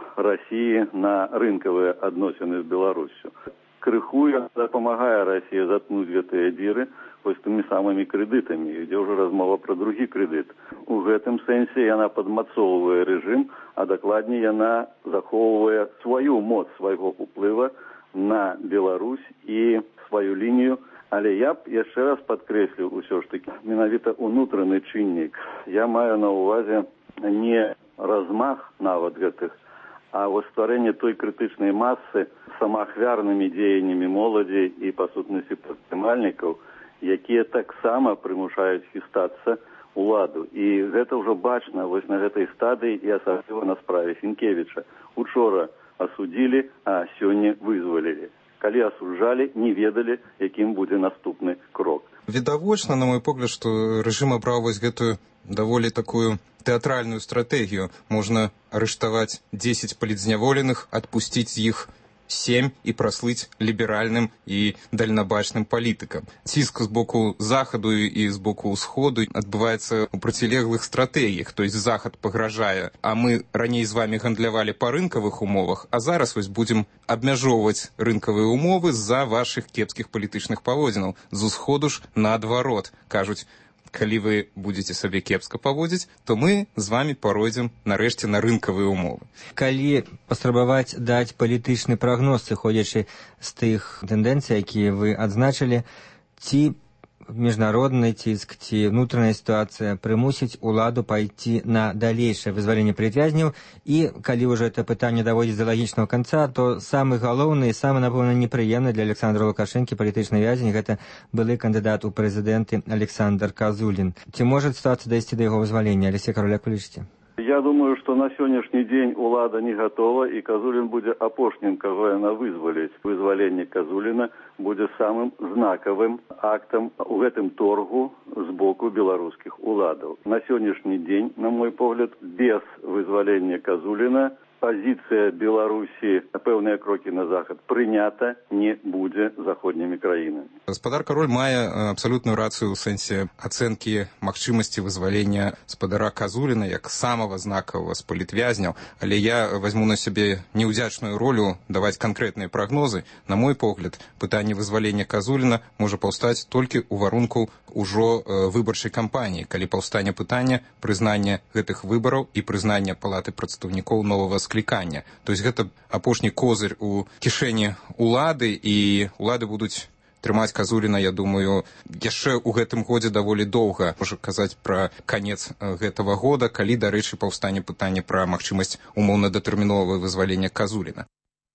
Расіі на рынкавыя адносіны з Беларусю. Крыху дапамагае Расія заткнуць гэтыя дзіры вось тымі самымі крэдытамі, ідзе ўжо размова пра другі крэдыт. У гэтым сэнсе яна падмацоўвае рэжым, а дакладней яна захоўвае сваю моц свайго ўплыва на Беларусь і сваю лінію. Але я б яшчэ раз падкрэсліў усё ж такі менавіта ўнутраны чыннік. Я маю на ўвазе не размах нават гэтых, а вось стварэнне той крытычнай масы самаахвярнымі дзеяннямі моладзі і па сутнасці прадпрымальнікаў, якія таксама прымушаюць хістацца ўладу. І гэта ўжо бачна вось на гэтай стадыі і асабліва на справе Фінкевіча. Учора асудзілі, а сёння вызвалілі. Калі асуджалі, не ведалі, якім будзе наступны крок.
Відавочна, на мой погляд, што рэжым абраў вось гэтую даволі такую тэатральную стратэгію. Можна арыштаваць дзесяць палітзняволеных, адпусціць з іх сем і праслыць ліберальным і дальнабачным палітыкам. Ціск з боку захаду і з боку ўсходу адбываецца ў процілеглых стратэгіях, то есть захад пагражае, а мы раней з вами гандлявалі па рынкавых умовах, а зараз вось будзем абмяжоўваць рынкавыя умовы з-за вашых кепскіх палітычных паводзінаў. З усходу ж наадварот кажуць, калі вы будзеце сабе кепска паводзіць, то мы з вами паройдзем нарэшце на рынкавыя умовы.
Калі паспрабаваць даць палітычны прагноз, сыходзячы з тых тэндэнцый, якія вы адзначылі, ці міжнародны ціск, ці внутраная сітуацыя прымусіць уладу пайти на далейшае вызваленне палітвязняў, і калі ўжо это пытанне даводзіць да лагічнага канца, то самы галоўны і самы, напэўна, непрыемны для Александра Лукашэнкі палітычны вязень гэта былы кандыдат у прэзідэнты Александр Казулін. Ці можа сітуацыя дайсці да яго вызвалення? Алексей Кароль, як вы лічыце?
Я думаю, што на сённяшні дзень улада не гатова, і Казулін будзе апошнім, каго яна вызваліць. Вызваленне Казуліна будзе самым знакавым актам у гэтым торгу з боку беларускіх уладаў. На сённяшні дзень, на мой погляд, без вызвалення Казуліна пазіцыя Беларусі на пэўныя крокі на захад прынята не будзе заходнімі краінамі.
Гаспадар Кароль мае абсалютную рацыю ў сэнсе ацэнкі магчымасці вызвалення спадара Казуліна як самага знакавага з палітвязняў, але я возьму на сябе неўдзячную ролю даваць канкрэтныя прагнозы. На мой погляд, пытанне вызвалення Казуліна можа паўстаць толькі ў варунку ўжо выбарчай кампаніі, калі паўстане пытанне прызнання гэтых выбараў і прызнання палаты прадстаўнікоў новага склікання. То есть гэта апошні козырь у кішэні улады, і улады будуць трымаць Казуліна, я думаю, яшчэ ў гэтым годзе даволі доўга. Можа казаць пра канец гэтага года, калі, дарэчы, паўстане пытанне пра магчымасць умоўна-датэрміновага вызвалення Казуліна.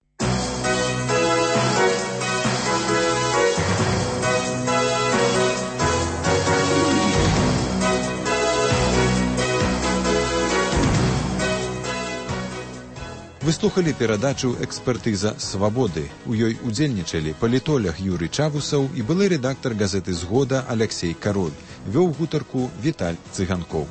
Вы слухалі перадачу «Экспертыза свабоды». У ёй удзельнічалі палітолог Юрый Чавусаў і былы рэдактар газеты «Згода» Алексей Кароль. Вёў гутарку Віталь Цыганкоў.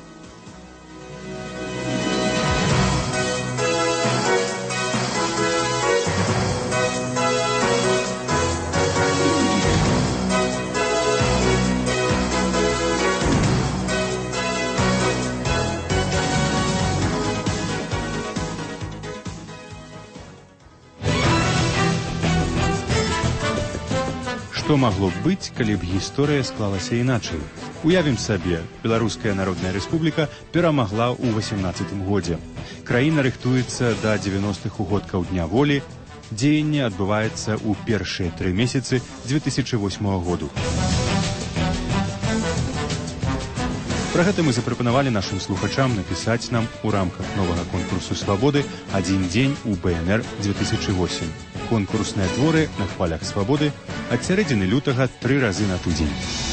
Што магло б быць, калі б гісторыя склалася іначай? Уявім сабе, Беларуская Народная Рэспубліка перамагла ў васямнаццатым годзе. Краіна рыхтуецца да дзевяностых угодкаў Дня волі, Дзеянне адбываецца ў першыя тры месяцы две тысячы восьмага году. Пра гэта мы запрапанавалі нашым слухачам напісаць нам у рамках новага конкурсу «Свабоды» «Адзін дзень у БНР две тысячи восемь». Конкурсныя творы на хвалях «Свабоды» ад сярэдзіны лютага тры разы на тыдзень.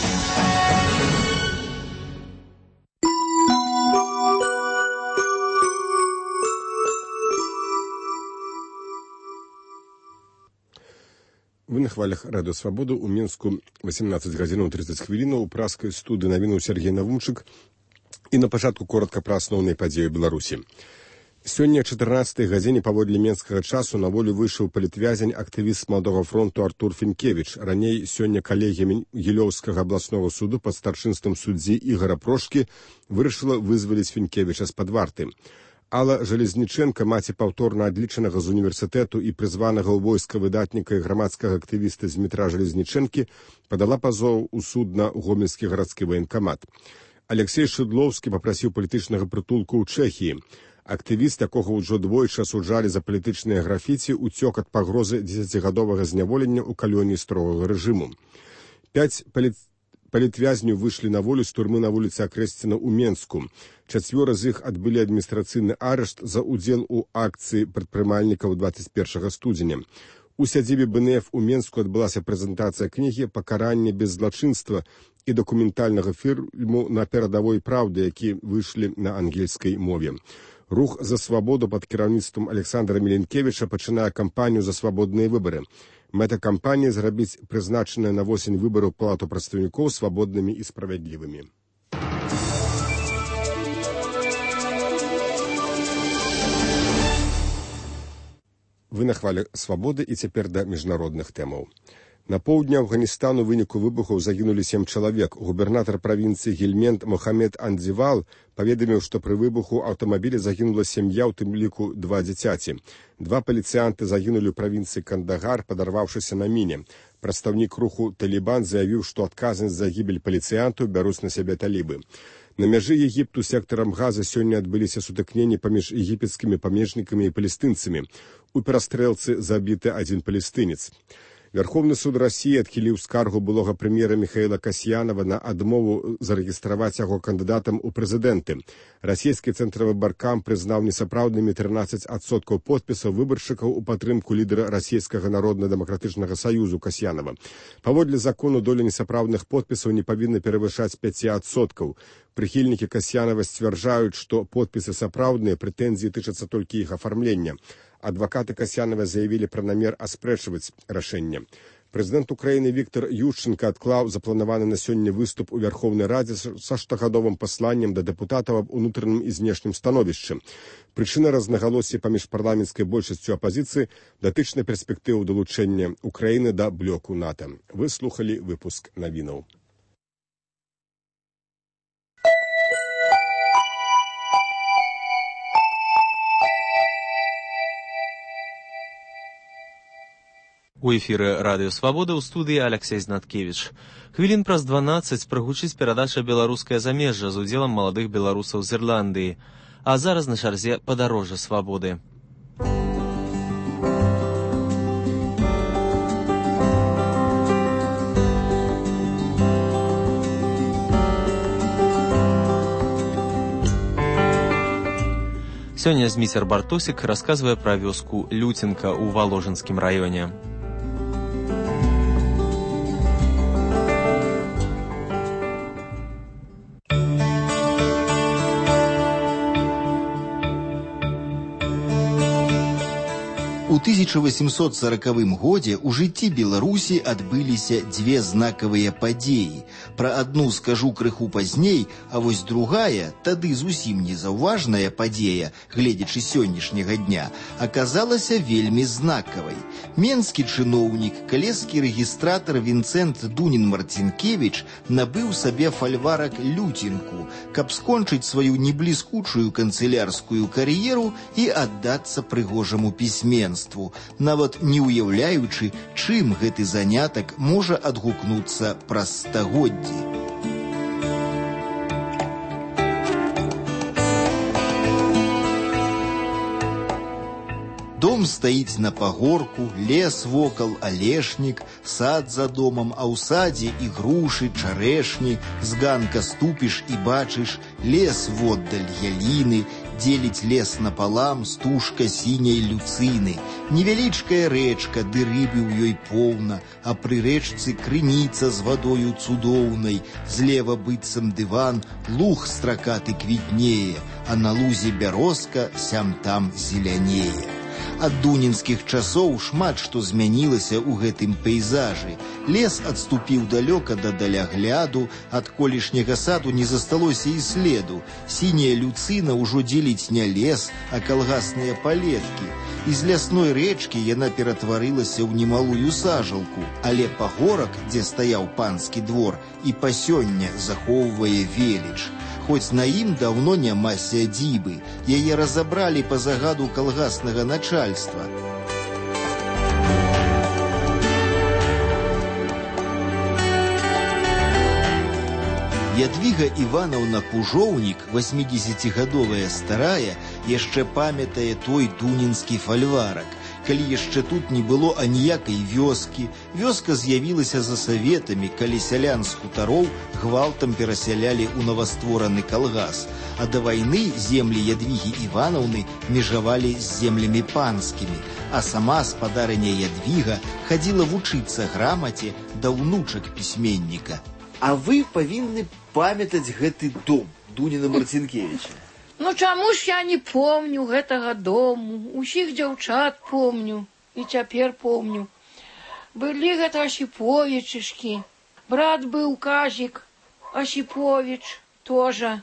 Вы на хвалях радыё «Свабода» ў Мінску восемнадцать гадзінаў тридцать хвілінаў у праскай студыі навінуў Сергей Навумчык і на пачатку коротка пра асноўныя падзеі Беларусі. Сёння чатырнаццатай гадзіне паводле менскага часу на волю выйшаў палітвязень актывіст Маладога фронту Артур Фінкевіч. Раней сёння калегія Гілёўскага абласнога суду пад старшынствам суддзі Ігара Прошкі вырашыла вызваліць Фінкевіча з-пад варты. Алла Жалезніченка, маці паўторна адлічанага з універсітэту і прызванага ў войска выдатніка і грамадскага актывіста Змітра Жалезнічэнкі, падала пазоў у суд на гомельскі гарадскі ваенкамат. Алексей Шыдлоўскі папрасіў палітычнага прытулку ў Чэхіі. Актывіст, якога ўжо двойчы асуджалі за палітычныя графіці, уцёк ад пагрозы дзесяцігадовага зняволення ў калоніі строгага рэжыму. Пяць паліт... палітвязню выйшлі на волю з турмы на вуліцы Акрэсціна ў Менску. Чацвёра з іх адбылі адміністрацыйны арышт за ўдзел у акцыі прадпрымальнікаў двадцать первага студзеня. У сядзібе Бэ Эн Эф у Менску адбылася прэзентацыя кнігі «Пакаранне без злачынства» і дакументальнага фільму «На перадавой праўды», які выйшлі на ангельскай мове. Рух за свабоду пад кіраўніцтвам Александра Міленкевіча пачынае кампанію за свабодныя выбары. Мэта кампаніі зрабіць прызначаныя на восень выбараў палату прадстаўнікоў свабоднымі і справядлівымі. Вы на хвале «Свабоды» і цяпер да міжнародных тэмаў. На поўдні Афганістану ў выніку выбухаў загінулі сем чалавек. Губернатар правінцыі Гельмент Мохамед Андзівал паведаміў, што пры выбуху аўтамабіля загінула сям'я, у тым ліку два дзіцяці. Два паліцыянты загінулі ў правінцыі Кандагар, падарваўшыся на міне. Прадстаўнік руху «Талібан» заявіў, што адказнасць за гібель паліцыянтаў бяруць на сябе талібы. На мяжы Егіпту сектарам Газа сёння адбыліся сутыкненні паміж егіпецкімі памежнікамі і палестынцамі. У перастрэлцы забіты адзін палестынец. Верховны суд России адхіліў скаргу былога прэм'ера Михаила Касьянова на адмову зарэгістраваць яго кандыдатам у прэзідэнты. Расійскі цэнтравы баркам прызнаў несапраўднымі трынаццаць адсоткаў подпісаў выбаршчыкаў у падтрымку лідара Расійскага народна-дэмакратычнага саюзу Касьянова. Паводле закону доля несапраўдных подпісаў не павінна перавышаць пяць адсоткаў. Прыхільнікі Касьянова сцвярджаюць, што подпісы сапраўдныя, прэтэнзіі тычацца толькі іх афармлення. Адвакаты Касьянова заявілі пра намер аспрэчваць рашэнне. Прэзідэнт Украіны Віктор Ющенка адклаў запланаваны на сёння выступ у Верховнай Радзе са штогадовым пасланнем да дэпутатаў аб унутраным і знешнім становішчы. Прычына рознагалоссі паміж парламенцкай большасцю апазіцыі датычна перспектыву далучэння Украіны да блоку НАТО. Вы слухалі выпуск навінаў.
У эфіры радыё «Свабода» ў студыі Алексей Знаткевіч. Хвілін праз дванаццаць прагучыць перадача «Беларускае замежжа» з удзелам маладых беларусаў з Ірландыі. А зараз на чарзе падарожжа свабоды. Сёння Зміцер Бартосік расказвае пра вёску Люценка ў Валожынскім раёне.
У тысяча восемьсот сорокавым годзе ў жыцці Беларусі адбыліся дзве знакавыя падзеі. Пра адну скажу крыху пазней, а вось другая, тады зусім незаўважная падзея, гледзячы сённяшняга дня, аказалася вельмі знакавай. Менскі чыноўнік, калежскі рэгістратар Вінцэнт Дунін-Марцінкевіч набыў сабе фальварак люцінку, каб скончыць сваю небліскучую канцылярскую кар'еру і аддацца прыгожаму пісьменству, нават не ўяўляючы, чым гэты занятак можа адгукнуцца праз стагоддзі. Дом Дом стаіць на пагорку, лес вокал, алешнік, сад за домам, а ў садзе і грушы, чарэшні, з ганка ступіш і бачыш лес воддаль яліны, дзеліць лес напалам стужка сіняй люцыны. Невялічкая рэчка, ды рыбы ў ёй поўна, а пры рэчцы крыніца з вадою цудоўнай. Злева быццам дыван, луг стракаты квітнее, а на лузе бярозка сям-там зелянее. Ад дунінскіх часоў шмат што змянілася ў гэтым пейзажы. Лес адступіў далёка да далягляду, ад колішняга саду не засталося і следу. Сіняя люцына ўжо дзеліць не лес, а калгасныя палеткі. З лясной рэчкі яна ператварылася ў немалую сажалку, але пагорак, дзе стаяў панскі двор, і па сёння захоўвае веліч. Хоць на ім даўно няма сядзібы, яе разабралі па загаду калгаснага начальства. Ядвіга Іванаўна Пужоўнік, васьмідзесяцігадовая старая, яшчэ памятае той дунінскі фальварак. Калі яшчэ тут не было аніякай вёскі, вёска з'явілася за саветамі, калі сялян з хутароў гвалтам перасялялі ў новаствораны калгас. А да вайны землі Ядвігі Іванаўны межавалі з землямі панскімі, а сама спадарыня Ядвіга хадзіла вучыцца грамаце да ўнучак пісьменніка. А вы павінны памятаць гэты дом Дуніна Марцінкевіча.
Ну чаму ж я не помню гэтага дому, усіх дзяўчат помню і цяпер помню. Былі гэта Асіповічышкі, брат быў Казік, Асіповіч тоже,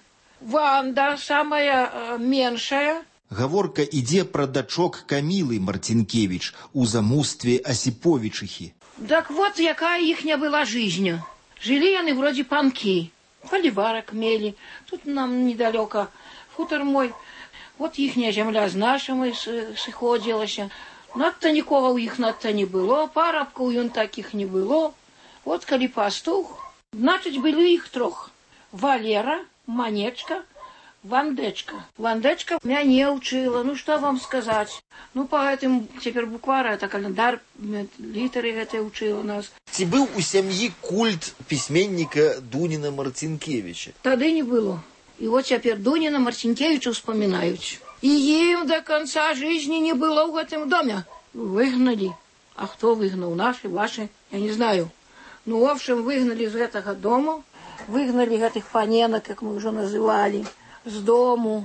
Ванда самая э, меншая.
Гаворка ідзе пра дачок Камілы Марцінкевіч у замустве Асіповічыхі.
Так вот якая іхня была жизнь. Жылі яны вроде панкі, паліварак мелі, тут нам недалёка хутар мой, вот іхняя зямля з нашымі сыходзілася. Надта нікога ў іх надта не было, парабкаў ён такіх не было. Вот калі пастух, значыць былі іх трох. Валера, Манечка, Вандэчка. Вандэчка мяне ўчыла, ну што вам сказаць. Ну па гэтым цяпер буквара, это календар, літары гэтыя ўчыла нас.
Ці быў у сям'і культ пісьменніка Дуніна Марцінкевіча?
Тады не было. И вот теперь Дуніна Марцінкевіча вспоминают. И им до конца жизни не было в этом доме. Выгнали. А кто выгнал? Наши, ваши? Я не знаю. Ну, в общем, выгнали из этого дома. Выгнали этих паненок, как мы уже называли, с дому.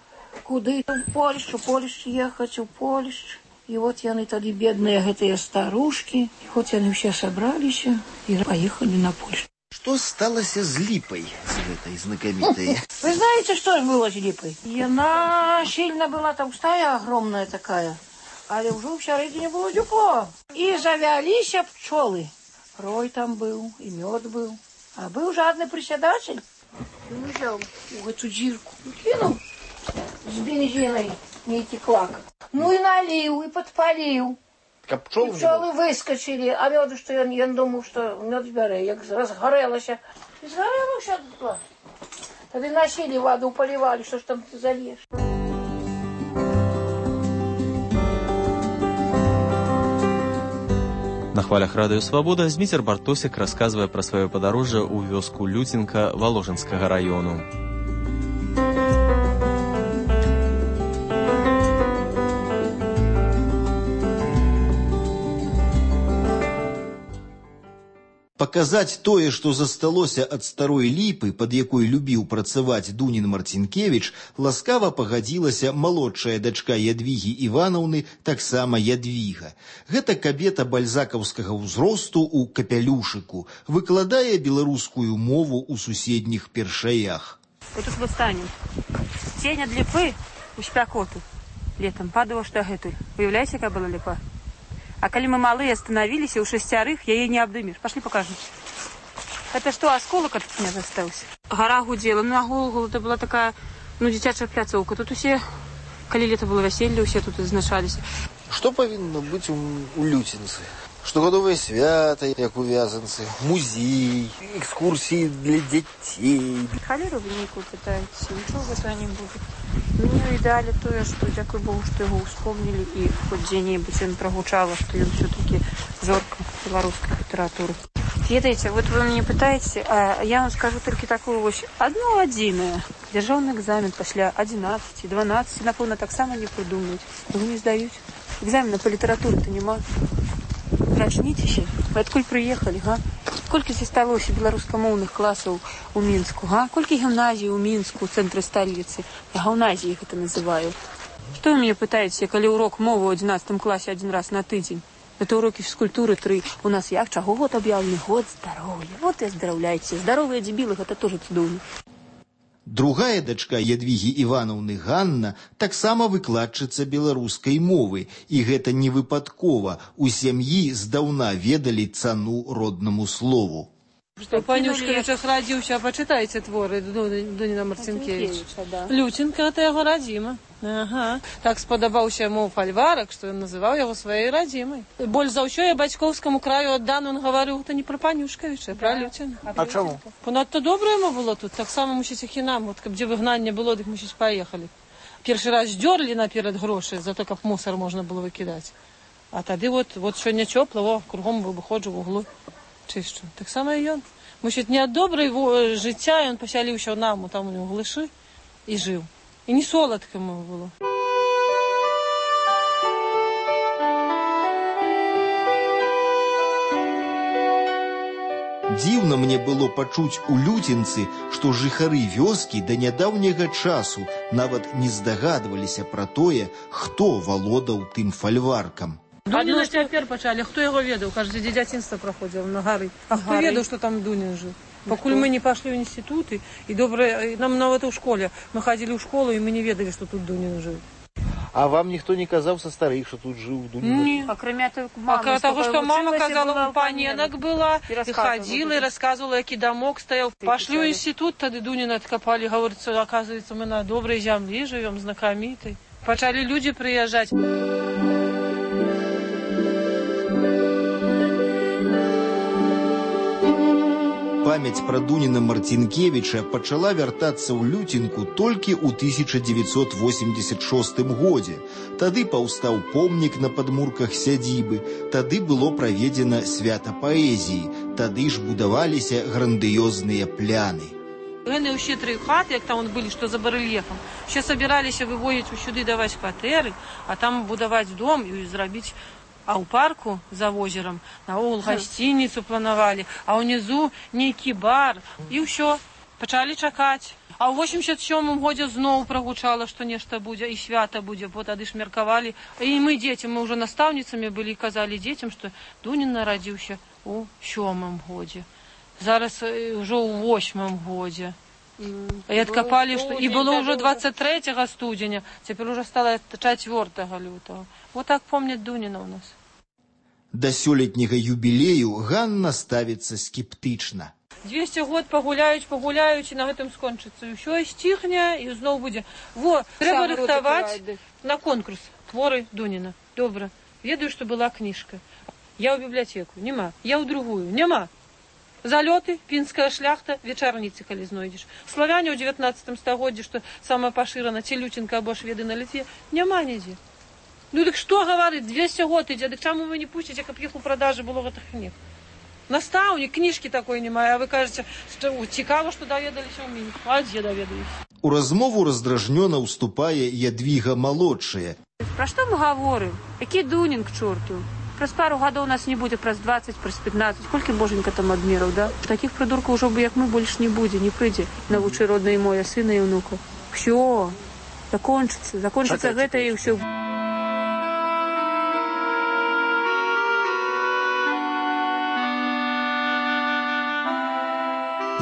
Куда-то в Польшу, в Польшу ехать, в Польшу. И вот яны тогда бедные эти старушки. И вот они все собрались и поехали на Польшу.
Что сталося з Липой, с этой знакомитой?
Вы знаете, что было с Липой? Она сильно была толстая, огромная такая, але уже всередине было тепло. И завялись пчелы. Рой там был, и мед был. А был жадный председатель. И взял в эту дырку, кинул с бензиной, не текла. Ну и налил, и подпалил.
Пчелы,
пчелы выскочили, а меду, что я, я думал, что мед бере, як разгорелося. И сгорелося. Тогда носили воду, поливали, что ж там ты зальешь.
На хвалях радыё Свабода Зміцер Бартосік расказвае пра сваё падарожжа ў вёску Люцінка Валожынскага раёну.
Паказаць тое, што засталося ад старой ліпы, пад якой любіў працаваць Дунін Марцінкевіч, ласкава пагадзілася малодшая дачка Ядвігі Іванаўны, таксама Ядвіга. Гэта кабета бальзакаўскага ўзросту ў капялюшыку, выкладае беларускую мову ў суседніх першаях.
Вот тут мы станем. Тень ад ліпы у спякоту летом падала што гэтуль. Выяўляеце, якая была ліпа? А коли мы малые остановились, и у шестерых я ей не обдымешь. Пошли покажу. Это что, осколок от меня остался? Гора гудела. Ну, а Голгол, это была такая, ну, дзіцячая пляцоўка. Тут усе, коли лето было веселье, все тут изнашались.
Что повинно быть у, у Лютинцы? Штогадовыя свята, як у Вязанцы, музей, экскурсии для детей.
Халеру выніку пытаюцца, нічого гэта не будзе. Ну і далі тое, што дзякуй Богу, што яго ўспомнілі і хоць дзе-небудзь ён прагучала, што ён все-таки зорка беларускай літаратуры. Ведаеце, вот вы мне пытаеце, а я вам скажу толькі такую вось одну адзінае. Дзяржаўны экзамен пасля адзінаццаці, дванаццаці, напэўна, таксама не прыдумаюць. Яго не здаюць. Экзамена па літаратуры-то няма. Прачніцеся, вы адкуль прыехалі, га? Колькі засталося беларускамоўных класаў у Мінску, га? Колькі гімназій у Мінску, у цэнтры сталіцы? Я гімназіі гэта называю. Што вы мяне пытаеце, калі урок мовы ў адзінаццатым класе адзін раз на тыдзень? Это уроки физкультуры три. У нас як чаго год объявлены? Год здоровья. Вот и оздоровляйте. Здоровые дебилы, это тоже цудоўно.
Другая дачка Ядвігі Іванаўны Ганна таксама выкладчыца беларускай мовы. І гэта не выпадкова. У сям'і здаўна ведалі цану роднаму слову.
Что Панюшка сейчас родился, почитайте творы Дуніна Марцінкевича. Да. Лютенко, это его родима. Ага. Так сподобаўся яму фальварак, што ён называў яго сваёй радзімай. Больш за ўсё я бацькоўскаму краю аддану, он гаварыў, гэта не пра Панюшкавіча, а пра Люціна.
А чаму?
Понадто добра яму было тут, таксама мусіць і нам, вот, каб дзе выгнання было, дык мусіць паехалі. Першы раз здёрлі наперад грошы, за то, каб мусор можна было выкідаць. А тады вот, вот сёння цёпла, во, кругом выходжу в углу, чышчу. Так само і ён. Мусіць, не ад добрай жыцця ён пасяліўся ў нам, там у него глышы, і жыў. І не соладка ему было.
Дзіўна мне было пачуць у Люцінцы, што жыхары вёскі да нядаўняга часу нават не здагадваліся пра тое, хто валодаў тым фальваркам.
Дуніна цяпер пачалі, хто яго ведаў? Кажа, дзе дзяцінства праходзіў на гары. А хто ведаў, што там Дунін жыў? Пакуль мы не пашлі ў інстытуты, і добра, нам нават у школе. Мы хадзілі ў школу, і мы не ведалі, што тут Дунін жыў.
А вам ніхто не казаў са старых, што тут жыў Дунін?
Не. Акрамя таго, што мама казала, у паненак была, і хадзіла, і расказвала, які дамок стаяў. Пашлі ў інстытут, тады Дуніна адкапалі, гаворыцца, аказваецца, мы на добрай зямлі жывём, знакамітай. Пачалі людзі прыязджаць.
Памяць пра Дуніна Марцінкевіча пачала вяртацца ў Люцінку толькі ў тысяча дзевяцьсот восемьдесят шостым годзе. Тады паўстаў помнік на падмурках сядзібы, тады было праведзена свята паэзіі, тады ж будаваліся грандыёзныя пляны.
Яны ўсе тры хаты, як там былі, што за барэльефам, усе сабіраліся вывозіць усюды даваць кватэры, а там будаваць дом і зрабіць. А ў парку за возерам наогул гасцініцу планавалі, а ўнізу нейкі бар, і ўсё, пачалі чакаць. А ў восемьдесят сёмым годзе зноў прагучала, што нешта будзе, і свята будзе, бо тады ж меркавалі. І мы, дзеці, мы ўжо настаўніцамі былі, казалі дзецям, што Дунін нарадзіўся у сёмым годзе. Зараз ўжо ў восьмым годзе. І адкапалі, што... І было ўжо двадцать трэцяга студзеня, цяпер ужо стала чацвёртага лютага. Вот так помнят Дуніна ў нас.
Да сёлетняга юбілею Ганна ставіцца скептычна.
двести год пагуляюць, пагуляюць, і на гэтым скончыцца. І ўсё, і сціхне, і зноў будзе. Во, трэба рыхтаваць на конкурс творы Дуніна. Добра. Ведаю, што была кніжка. Я ў бібліятэку. Нема. Я ў другую. Нема. Залёты, пінская шляхта, вечарніцы, калі знойдзеш. Славяне ў дзевятнаццатым стагоддзі, што самае пашырана, ці Люцінка або шведы на Літве, няма нідзе. Ну дык што гаварыць, двести год ідзе, дык чаму вы не пусціце, каб іх у продажы было гэтых кніг? Настаўнік, кніжкі такой немає, а вы кажаце, што цікава, што даведаліся ў Мінску. А дзе даведаліся?
У размову раздражнёна ўступае Ядвіга малодшая.
Пра што мы гаворым? Які Дунін к чорту? Праз пару гадоў нас не будзе, праз двадцать, праз пятнадцать. Колькі боженька там адмераў, да? Такіх прыдуркаў ужо бы, як мы, больш не будзе, не прыйдзе. Навучы роднай моя сына і ўнука. Всё, закончыцца, закончыцца гэта і ўсё.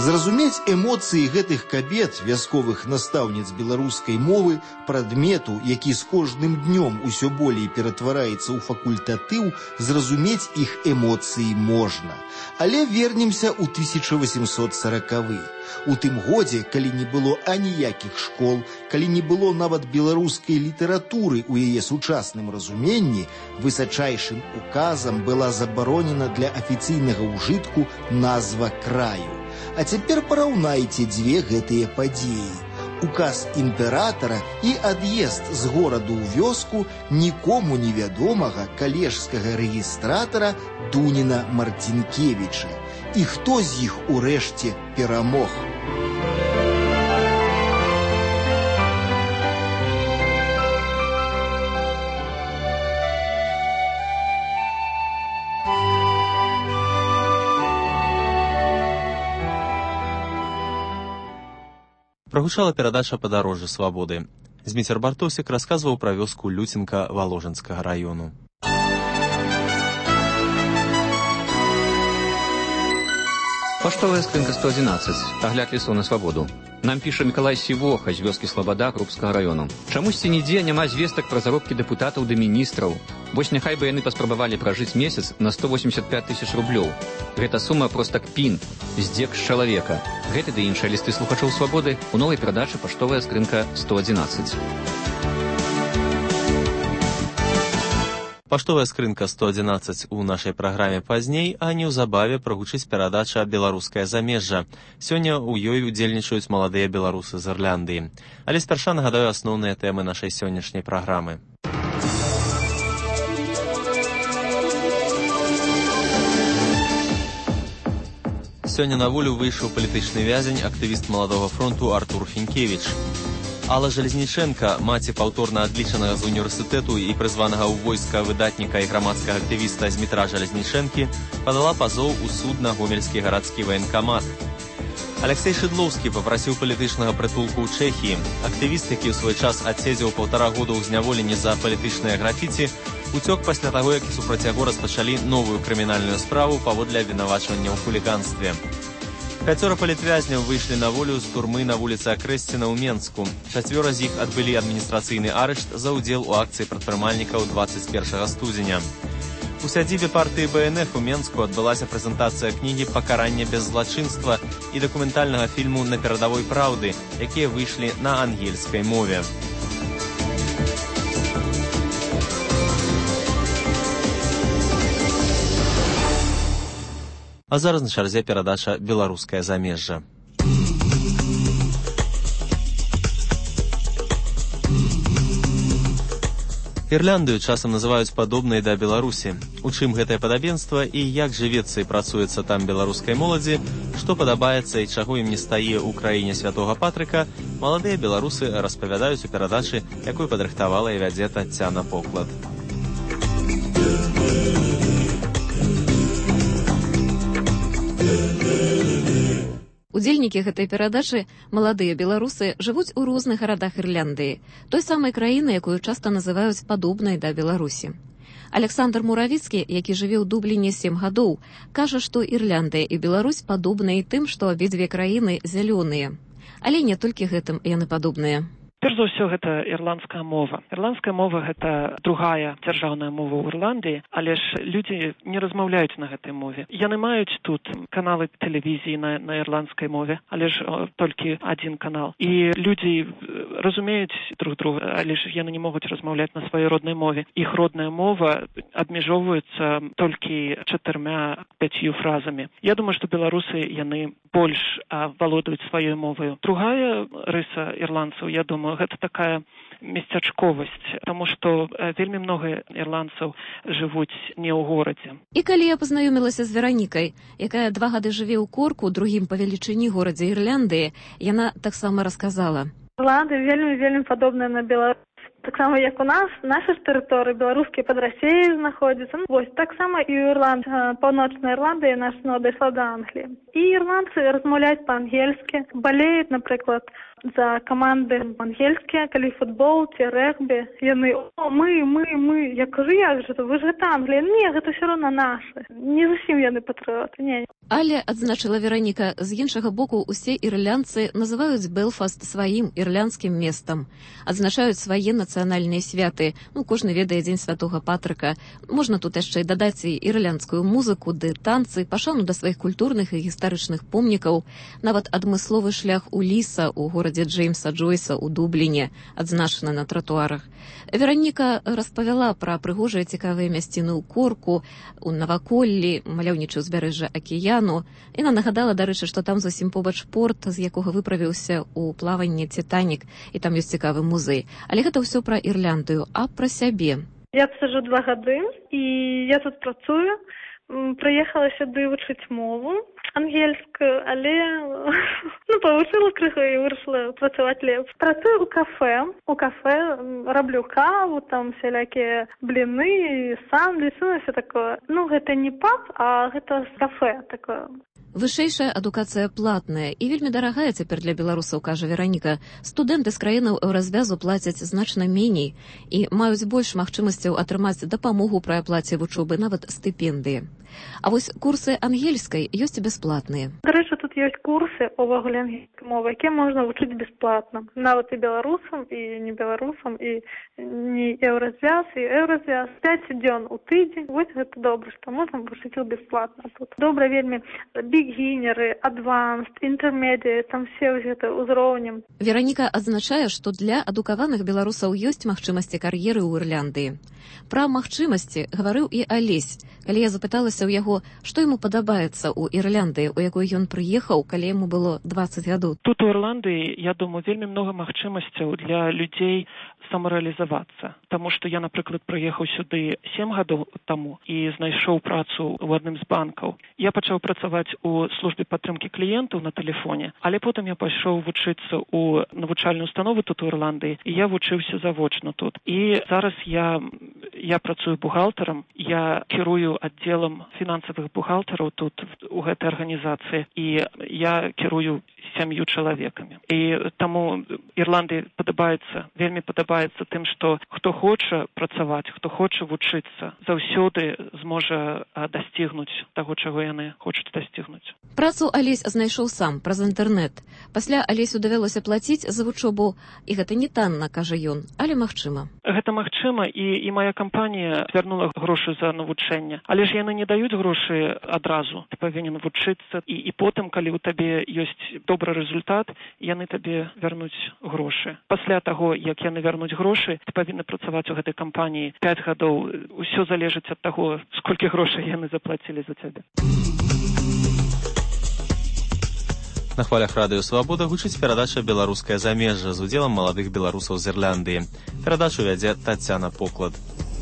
Зразумець эмоцыі гэтых кабет, вясковых настаўніц беларускай мовы, прадмету, які з кожным днём усё болей ператвараецца ў факультатыў, зразумець іх эмоцыі можна. Але вернемся ў тысяча васемсот саракавы. У тым годзе, калі не было аніякіх школ, калі не было нават беларускай літаратуры ў яе сучасным разуменні, высачайшым указам была забаронена для афіцыйнага ўжытку назва краю. А цяпер параўнайце дзве гэтыя падзеі. Указ імператара і ад'езд з гораду ў вёску нікому невядомага калежскага рэгістратара Дуніна Марцінкевіча. І хто з іх урэшце перамог?
Прагучала перадача «Падарожжа свабоды». Зміцер Бартосік расказваў пра вёску Люценка Валожынскага раёну.
Паштовая скрынка сто адзінаццаць. Агляд лісоў на свабоду. Нам піша Мікалай Сівоха з вёскі Слабада Крупскага раёну. Чамусьці нідзе няма звестак пра заробкі дэпутатаў ды міністраў. Вось няхай бы яны паспрабавалі пражыць месяц на сто восемьдесят пять тысяч рублёў. Гэта сума проста кпін, здзек з чалавека. Гэты ды іншыя лісты слухачоў свабоды у новай перадачы «Паштовая скрынка сто адзінаццаць».
Паштовая скрынка сто адзінаццаць у нашай праграме пазней, а неўзабаве прагучыць перадача «Беларускае замежжа». Сёння ў ёй удзельнічаюць маладыя беларусы з Ірляндыі. Але спярша нагадаю асноўныя тэмы нашай сённяшняй праграмы. Сёння на волю выйшаў палітычны вязень, актывіст маладога фронту Артур Фінкевіч. Алла Жалезніченка, маці паўторна адлічанага з універсітэту і прызванага ў войска выдатніка і грамадскага актывіста Змітра Жалезнічэнкі, падала пазоў у суд на гомельскі гарадскі ваенкамат. Алексей Шыдлоўскі папрасіў палітычнага прытулку ў Чэхіі. Актывіст, які ў свой час адседзеў паўтара года ў зняволенні за палітычныя графіці, уцёк пасля таго, як супраць яго распачалі новую крымінальную справу паводле абвінавачвання ў хуліганстве. Пяцёра палітвязняў выйшлі на волю з турмы на вуліцы Акрэсціна ў Менску. Чацвёра з іх адбылі адміністрацыйны арышт за ўдзел у акцыі прадпрымальнікаў дваццаць першага студзеня. У сядзібе партыі Бэ Эн Эф у Менску адбылася прэзентацыя кнігі «Пакаранне без злачынства» і дакументальнага фільму «На перадавой праўды», якія выйшлі на ангельскай мове. А зараз на чарзе перадача «Беларускае замежжа». Ірландыю часам называюць падобнай да Беларусі. У чым гэтае падабенства і як жывецца і працуецца там беларускай моладзі, што падабаецца і чаго ім не стае ў краіне святога Патрыка, маладыя беларусы распавядаюць у перадачы, якую падрыхтавала і вядзе Таццяна Поклад.
Удзельнікі гэтай перадачы, маладыя беларусы, жывуць у розных гарадах Ірландыі, той самай краіны, якую часта называюць падобнай да Беларусі. Александр Муравіцкі, які жыве ў Дубліне сем гадоў, кажа, што Ірландыя і Беларусь падобныя тым, што абедзве краіны зялёныя. Але не толькі гэтым яны падобныя.
Перш за ўсё, гэта ірландская мова. Ірландская мова – гэта другая дзяржаўная мова ў Ірландыі, але ж людзі не размаўляюць на гэтай мове. Яны маюць тут каналы тэлевізіі на, на ірландскай мове, але ж о, толькі адзін канал. І людзі разумеюць друг друга, але ж яны не могуць размаўляць на сваёй роднай мове. Іх родная мова абмежоўваецца толькі чатырма-пяцью фразамі. Я думаю, што беларусы, яны больш а, валодаюць сваёй моваю. Другая рыса ірландцаў, я думаю, гэта такая месцячковасць, таму што вельмі многа ірландцаў жывуць не ў горадзе.
І калі я пазнаёмілася з Веранікай, якая два гады жыве ў Корку, другім па велічыні горадзе Ірландыі, яна таксама расказала.
Ірландыя вельмі-вельмі падобная на Беларусь. Таксама, як у нас, наша ж тэрыторыя беларускія пад Расіяй знаходзіцца. Ну, вось, таксама і ў Ірланд, паўночная Ірландыя наша дайшла да Англіі. І ірландцы размаўляюць па-ангельскі, балеюць, напрыклад, за каманды ангельскія, калі футбол ці рэгбі. Яны, о, мы, мы, мы. Я кажу, як же, вы ж гэта Англія. Не, гэта ўсё роўна нашы. Не зусім яны патрыоты, не.
Але, адзначыла Вераніка, з іншага боку усе ірландцы называюць Белфаст сваім ірландскім месцам. Адзначаюць свае нацыянальныя святы. Ну, кожны ведае дзень святога Патрыка. Можна тут яшчэ дадаць і ірландскую музыку, ды танцы, пашану да сваіх культурных і гістарычных помнікаў, нават адмысловы шлях Уліса ў горадзе Джеймса Джойса ў Дубліне, адзначаны на тратуарах. Вераніка распавяла пра прыгожыя цікавыя мясціны ў Корку, у Наваколлі, маляўнічае ўзбярэжжа акіяну. Яна нагадала, дарэчы, што там зусім побач порт, з якога выправіўся ў плаванні Цітанік, і там ёсць цікавы музей. Але гэта ўсё пра Ірландыю, а пра сябе.
Я тут сижу два гады, і я тут працую. Прыехала сюды вучыць мову ангельскую, але ну, павучыла крыху і вырашыла працаваць лепш. Працую ў кафе, у кафе раблю каву, там всялякія бліны, сандвічы, ну, все такое. Ну, гэта не паб, а гэта кафе такое.
Вышэйшая адукацыя платная і вельмі дарагая цяпер для беларусаў, кажа Вераніка. Студэнты з краінаў развязу плацяць значна меней і маюць больш магчымасцяў атрымаць дапамогу пры аплаце вучобы, нават стыпендыі. А вось курсы ангельскай ёсць бясплатныя.
Дарэчы, тут ёсць курсы увогуле ангельскай мовы, якія можна вучыць бясплатна. Нават і беларусам, і не беларусам, і не еўразвяз, і еўразвяз. пяць дзён у тыдзень. Вось гэта добра, што можна вучыць іх бясплатна тут. Добра вельмі бігінеры, адванс, інтэрмедыі, там все гэта ўзроўнем.
Вераніка адзначае, што для адукаваных беларусаў ёсць магчымасці кар'еры ў Ірландыі. Пра магчымасці гаварыў і Алесь, калі я запыталася ў яго, што яму падабаецца ў Ірландыі, у якой ён прыехаў, калі яму было дваццаць гадоў.
Тут у Ірландыі, я думаю, вельмі много магчымасцяў для людзей самарэалізавацца. Таму што я, напрыклад, прыехаў сюды сем гадоў таму і знайшоў працу ў адным з банкаў. Я пачаў працаваць у службе падтрымкі кліентаў на тэлефоне, але потым я пайшоў вучыцца ў навучальную установу тут у Ірландыі, і я вучыўся завочна тут. І зараз я, я працую бухгалтарам, я кірую аддзелам фінансавых бухгалтараў тут у гэтай арганізацыі, і я кірую сям'ю чалавекамі. І таму Ірландыі падабаецца, вельмі падабаецца тым, што хто хоча працаваць, хто хоча вучыцца, заўсёды зможа дасцігнуць таго, чаго яны хочуць дасцігнуць.
Працу Алесь знайшоў сам праз інтэрнэт. Пасля Алесю давялося плаціць за вучобу, і гэта не танна, кажа ён, але магчыма.
Гэта магчыма, і, і мая кампанія звярнула грошы за навучэнне. Але ж яны не даюць грошы адразу. Ты павінен вучыцца, і, і потым, калі ў табе ёсць добры результат, яны табе вярнуць грошы. Пасля таго, як яны вярнуць грошы, ты павінны працаваць у гэтай кампаніі пяць гадоў. Усё залежыць ад таго, сколькі грошай яны заплацілі за цябе.
На хвалях радыё «Свабода» гучыць перадача «Беларускае замежжа» з удзелам маладых беларусаў з Ірландыі. Перадачу вядзе Тацяна Поклад.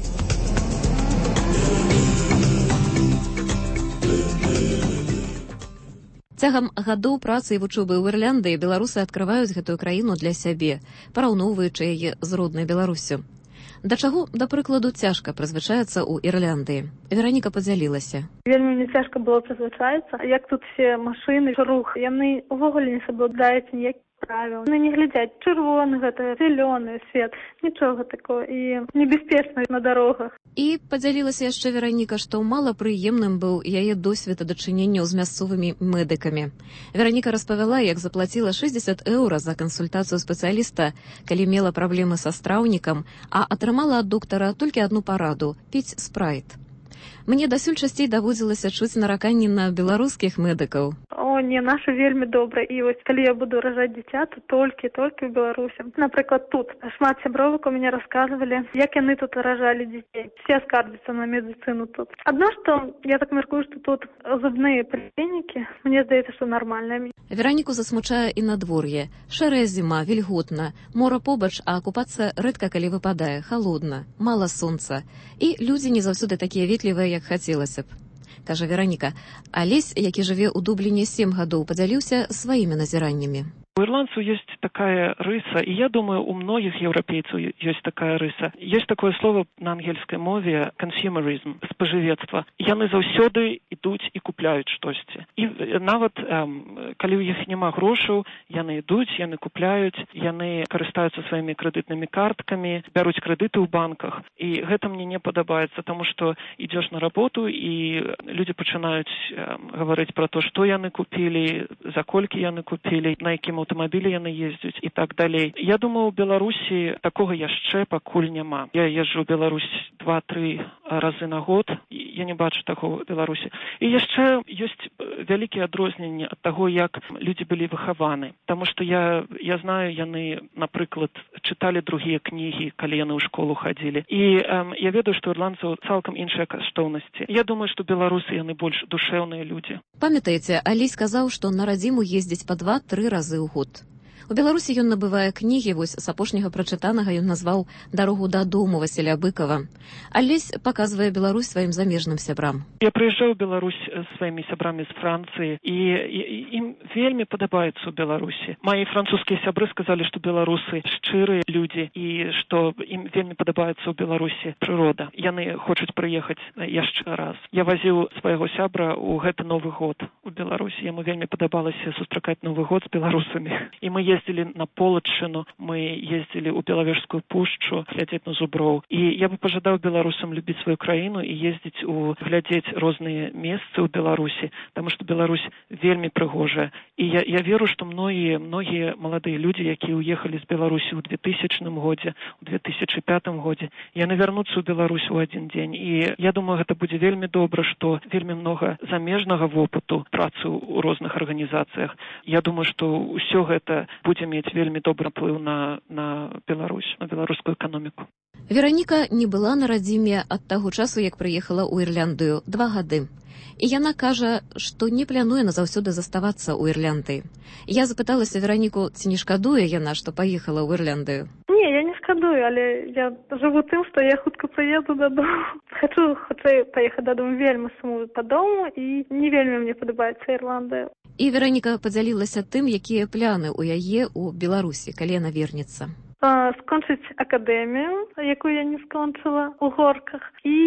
Цягам гадоў працы і вучобы ў Ірландыі беларусы адкрываюць гэтую краіну для сябе, параўноўваючы яе з роднай Беларуссю. Да чаго, да прыкладу, цяжка прызвычаецца ў Ірландыі. Вераніка падзялілася.
Вельмі мне цяжка было прызвычаецца. Як тут все машыны, рух, яны ўвогуле не саблюдаюць ніякіх правіл. Яны не глядзяць, чырвоны гэта, зялёны свет, нічога такого, і небяспечна на дарогах.
І падзялілася яшчэ Вераніка, што малапрыемным быў яе досвед дачыненняў з мясцовымі медыкамі. Вераніка распавяла, як заплаціла шэсцьдзесят еўра за кансультацыю спецыяліста, калі мела праблемы са страўнікам, а атрымала ад доктара толькі адну параду – піць спрайт. Мне дасюль часцей даводзілася чуць нараканні на беларускіх медыкаў.
О, не, нашы вельмі добра. І вось калі я буду ражаць дзіця, то толькі, толькі ў Беларусі. Напрыклад, тут шмат сябровак у мяне расказвалі, як яны тут ражалі дзяцей. Все скардзяцца на медыцыну тут. Адно, што я так мяркую, што тут зубныя паліклінікі, мне здаецца, што нармальныя.
Вераніку засмучае і надвор'е. Шэрая зіма, вільготна, мора побач, а акупацыя рэдка калі выпадае, халодна, мала сонца. І людзі не заўсёды такія ветлівыя, як хацелася б. Кажа Вераніка. Алесь, які жыве ў Дубліне сем гадоў, падзяліўся сваімі назіраннямі.
У ирландцев есть такая рыса, и я думаю, у многих европейцев есть такая рыса. Есть такое слово на ангельской мове consumerism, споживецтво. Яны заўсёды ідуць і купляюць штосьці. І нават эм, калі ў іх няма грошаў, яны ідуць, яны купляюць, яны карыстаюцца сваімі крэдытнымі карткамі, бяруць крэдыты ў банках. І гэта мне не падабаецца, таму што ідзеш на работу, і людзі пачынаюць эм, гаварыць пра то, што яны купілі, за колькі яны купілі, на якім аўтамабілі яны ездзяць і так далей. Я думаю, у Беларусі такога яшчэ пакуль няма. Я езджу ў Беларусь два-тры разы на год, я не бачу такого ў Беларусі. І яшчэ ёсць вялікія адрозненні ад таго, як людзі былі выхаваны. Таму што я, я знаю, яны, напрыклад, чыталі другія кнігі, калі яны ў школу хадзілі. І эм, я ведаю, што ірландцаў цалкам іншыя каштоўнасці. Я думаю, што беларусы яны больш душэўныя людзі.
Памятаеце, Алей сказаў, што на радзіму ездзіць па два-тры разы ў год. У Беларусі ён набывае кнігі, вось з апошняга прачытанага ён назваў «Дарогу дадому» Васіля Быкова. Алесь паказвае Беларусь сваім замежным сябрам.
Я прыязджаў у Беларусь сваімі сябрамі з Францыі, і, і ім вельмі падабаецца ў Беларусі. Мае французскія сябры сказалі, што беларусы шчырыя людзі і што ім вельмі падабаецца ў Беларусі прырода. Яны хочуць прыехаць яшчэ раз. Я вазіў свайго сябра ў гэты Новы год у Беларусі. Яму вельмі падабалася сустракаць Новы год з беларусамі. І мы ездили на Полачыну, мы ездили ў Белавежскую пушчу, глядзець на зуброў. І я бы пажадаў беларусам любіць сваю краіну і ездзіць у глядзець розныя месцы ў Беларусі, таму што Беларусь вельмі прыгожая. І я, я веру, што многія, многія маладыя людзі, якія ўехалі з Беларусі ў двухтысячным годзе, у две тысячы пятым годзе, яны вярнуцца ў Беларусь у адзін дзень. І я думаю, гэта будзе вельмі добра, што вельмі многа замежнага вопыту працы ў розных арганізацыях. Я думаю, што ўсё гэта будзе мець вельмі добры ўплыў на, на Беларусь, на беларускую эканоміку.
Вераніка не была на радзіме ад таго часу, як прыехала ў Ірландыю, два гады. І яна кажа, што не плануе назаўсёды заставацца ў Ірландыі. Я запыталася Вераніку, ці не шкадуе яна, што паехала ў Ірландыю?
Не, я не шкадую, але я жыву тым, што я хутка прыеду дадому. Хачу хутчэй паехаць дадому, вельмі сумую па дому, і не вельмі мне падабаецца Ірландыя.
І Вераніка падзялілася тым, якія пляны ў яе ў Беларусі, калі яна вернецца.
Скончыць акадэмію, якую я не скончыла ў горках,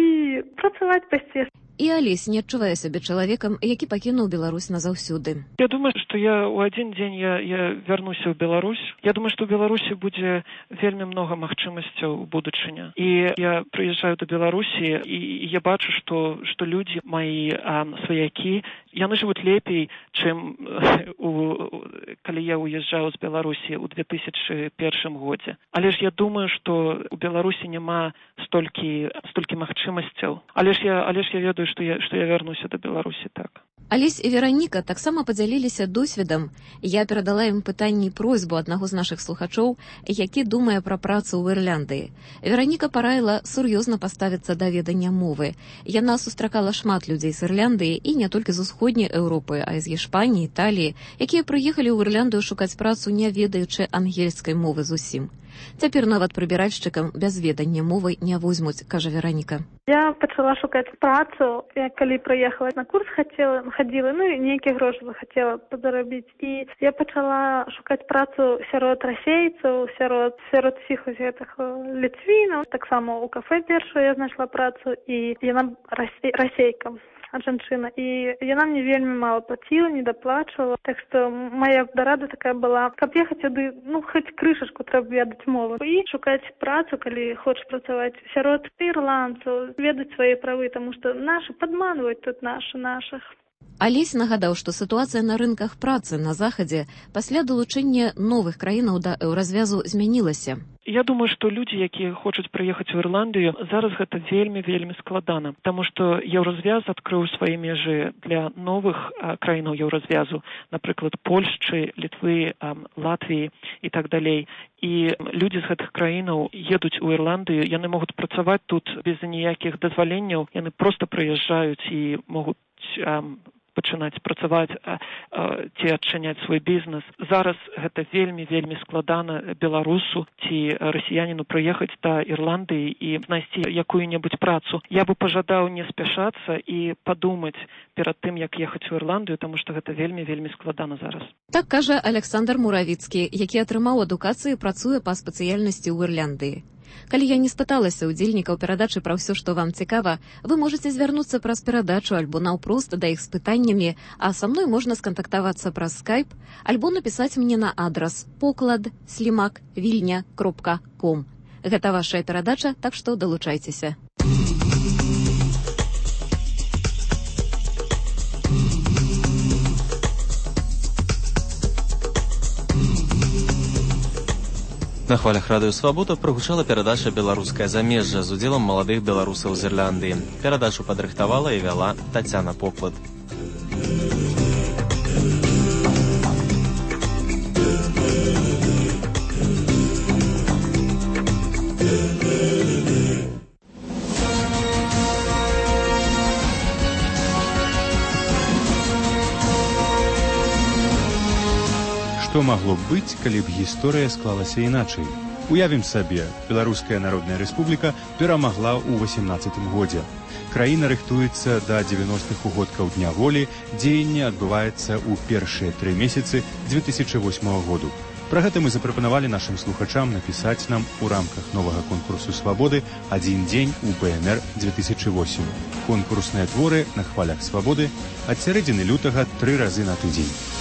і працаваць пайсці.
І Алесь не адчувае сябе чалавекам, які пакінуў Беларусь назаўсёды.
Я думаю, што я ў адзін дзень я, я вярнуся ў Беларусь. Я думаю, што ў Беларусі будзе вельмі многа магчымасцяў у будучыня. І я прыязджаю да Беларусі, і я бачу, што, што людзі, мои а, сваякі, яны жывуць лепей, чым у, калі я уязджаў з Беларусі ў две тысячы першым годзе. Але ж я думаю, што у Беларусі няма столькі, столькі магчымасцяў. Але ж я, але ж я ведаю, што я, што я вярнуся да Беларусі, так.
Алесь і Вераніка таксама падзяліліся досведам. Я перадала ім пытанні і просьбу аднаго з нашых слухачоў, які думае пра працу ў Ірландыі. Вераніка параіла сур'ёзна паставіцца да ведання мовы. Яна сустракала шмат людзей з Ірландыі і не толькі з усходняй Еўропы, а і з Іспаніі, Італіі, якія прыехалі ў Ірландыю шукаць працу, не ведаючы ангельскай мовы зусім. Цяпер нават прыбіральшчыкам без ведання мовы не возьмуць, кажа Вераніка.
Я пачала шукаць працу, я калі прыехала на курс хацела, хадзіла, ну і нейкія грошы захацела падарабіць. І я пачала шукаць працу сярод расейцаў, сярод, сярод усіх гэтых ліцвінаў. Таксама ў кафэ першую я знайшла працу, і яна расей, расейка. Жанчына, і яна мне вельмі мала плаціла, не даплачвала. Так што моя дарада такая была, каб ехаць сюды, ну, хоць крышачку трэба ведаць мову. І шукаць працу, калі хочаш працаваць сярод ірландцаў, ведаць свае правы, таму што нашы падманваюць тут нашы нашых.
Алесь нагадаў, што сітуацыя на рынках працы на захадзе пасля далучэння новых краінаў да еўразвязу змянілася.
Я думаю, што людзі, якія хочуць прыехаць у Ірландыю, зараз гэта вельмі-вельмі складана, таму што еўразвяз адкрыў свае межы для новых а, краінаў еўразвязу, напрыклад, Польшчы, Літвы, а, Латвіі і так далей. І людзі з гэтых краінаў едуць у Ірландыю, яны могуць працаваць тут без ніякіх дазваленняў, яны проста прыязджаюць і могуць а, пачынаць працаваць ці адчыняць свой бізнес. Зараз гэта вельмі вельмі складана беларусу ці расіяніну прыехаць да Ірландыі і знайсці якую-небудзь працу. Я бы пажадаў не спяшацца і падумаць перад тым, як ехаць у Ірландыю, таму што гэта вельмі вельмі складана зараз.
Так кажа Александр Муравіцкі, які атрымаў адукацыю і працуе па спецыяльнасці ў Ірландыі. Калі я не спыталася удзельнікаў перадачы пра ўсё, што вам цікава, вы можаце звярнуцца праз перадачу альбо наўпрост да іх з пытаннямі, а са мной можна скантактавацца праз скайп, альбо напісаць мне на адрас поклад слімак вільня кропка ком. Гэта вашая перадача, так што далучайцеся.
На хвалях радыё «Свабода» прагучала перадача «Беларускае замежжа» з удзелам маладых беларусаў з Ірландыі. Перадачу падрыхтавала і вяла Тацяна Поклад.
Што магло б быць, калі б гісторыя склалася іначай? Уявім сабе, Беларуская Народная Рэспубліка перамагла ў васемнаццатым годзе. Краіна рыхтуецца да дзевяностых угодкаў Дня волі, дзеянне адбываецца ў першыя тры месяцы дзве тысячы восьмага году. Пра гэта мы запрапанавалі нашым слухачам напісаць нам у рамках новага конкурсу «Свабоды» «Адзін дзень у БНР дзве тысячы восем». Конкурсныя творы на хвалях «Свабоды» ад сярэдзіны лютага тры разы на тыдзень.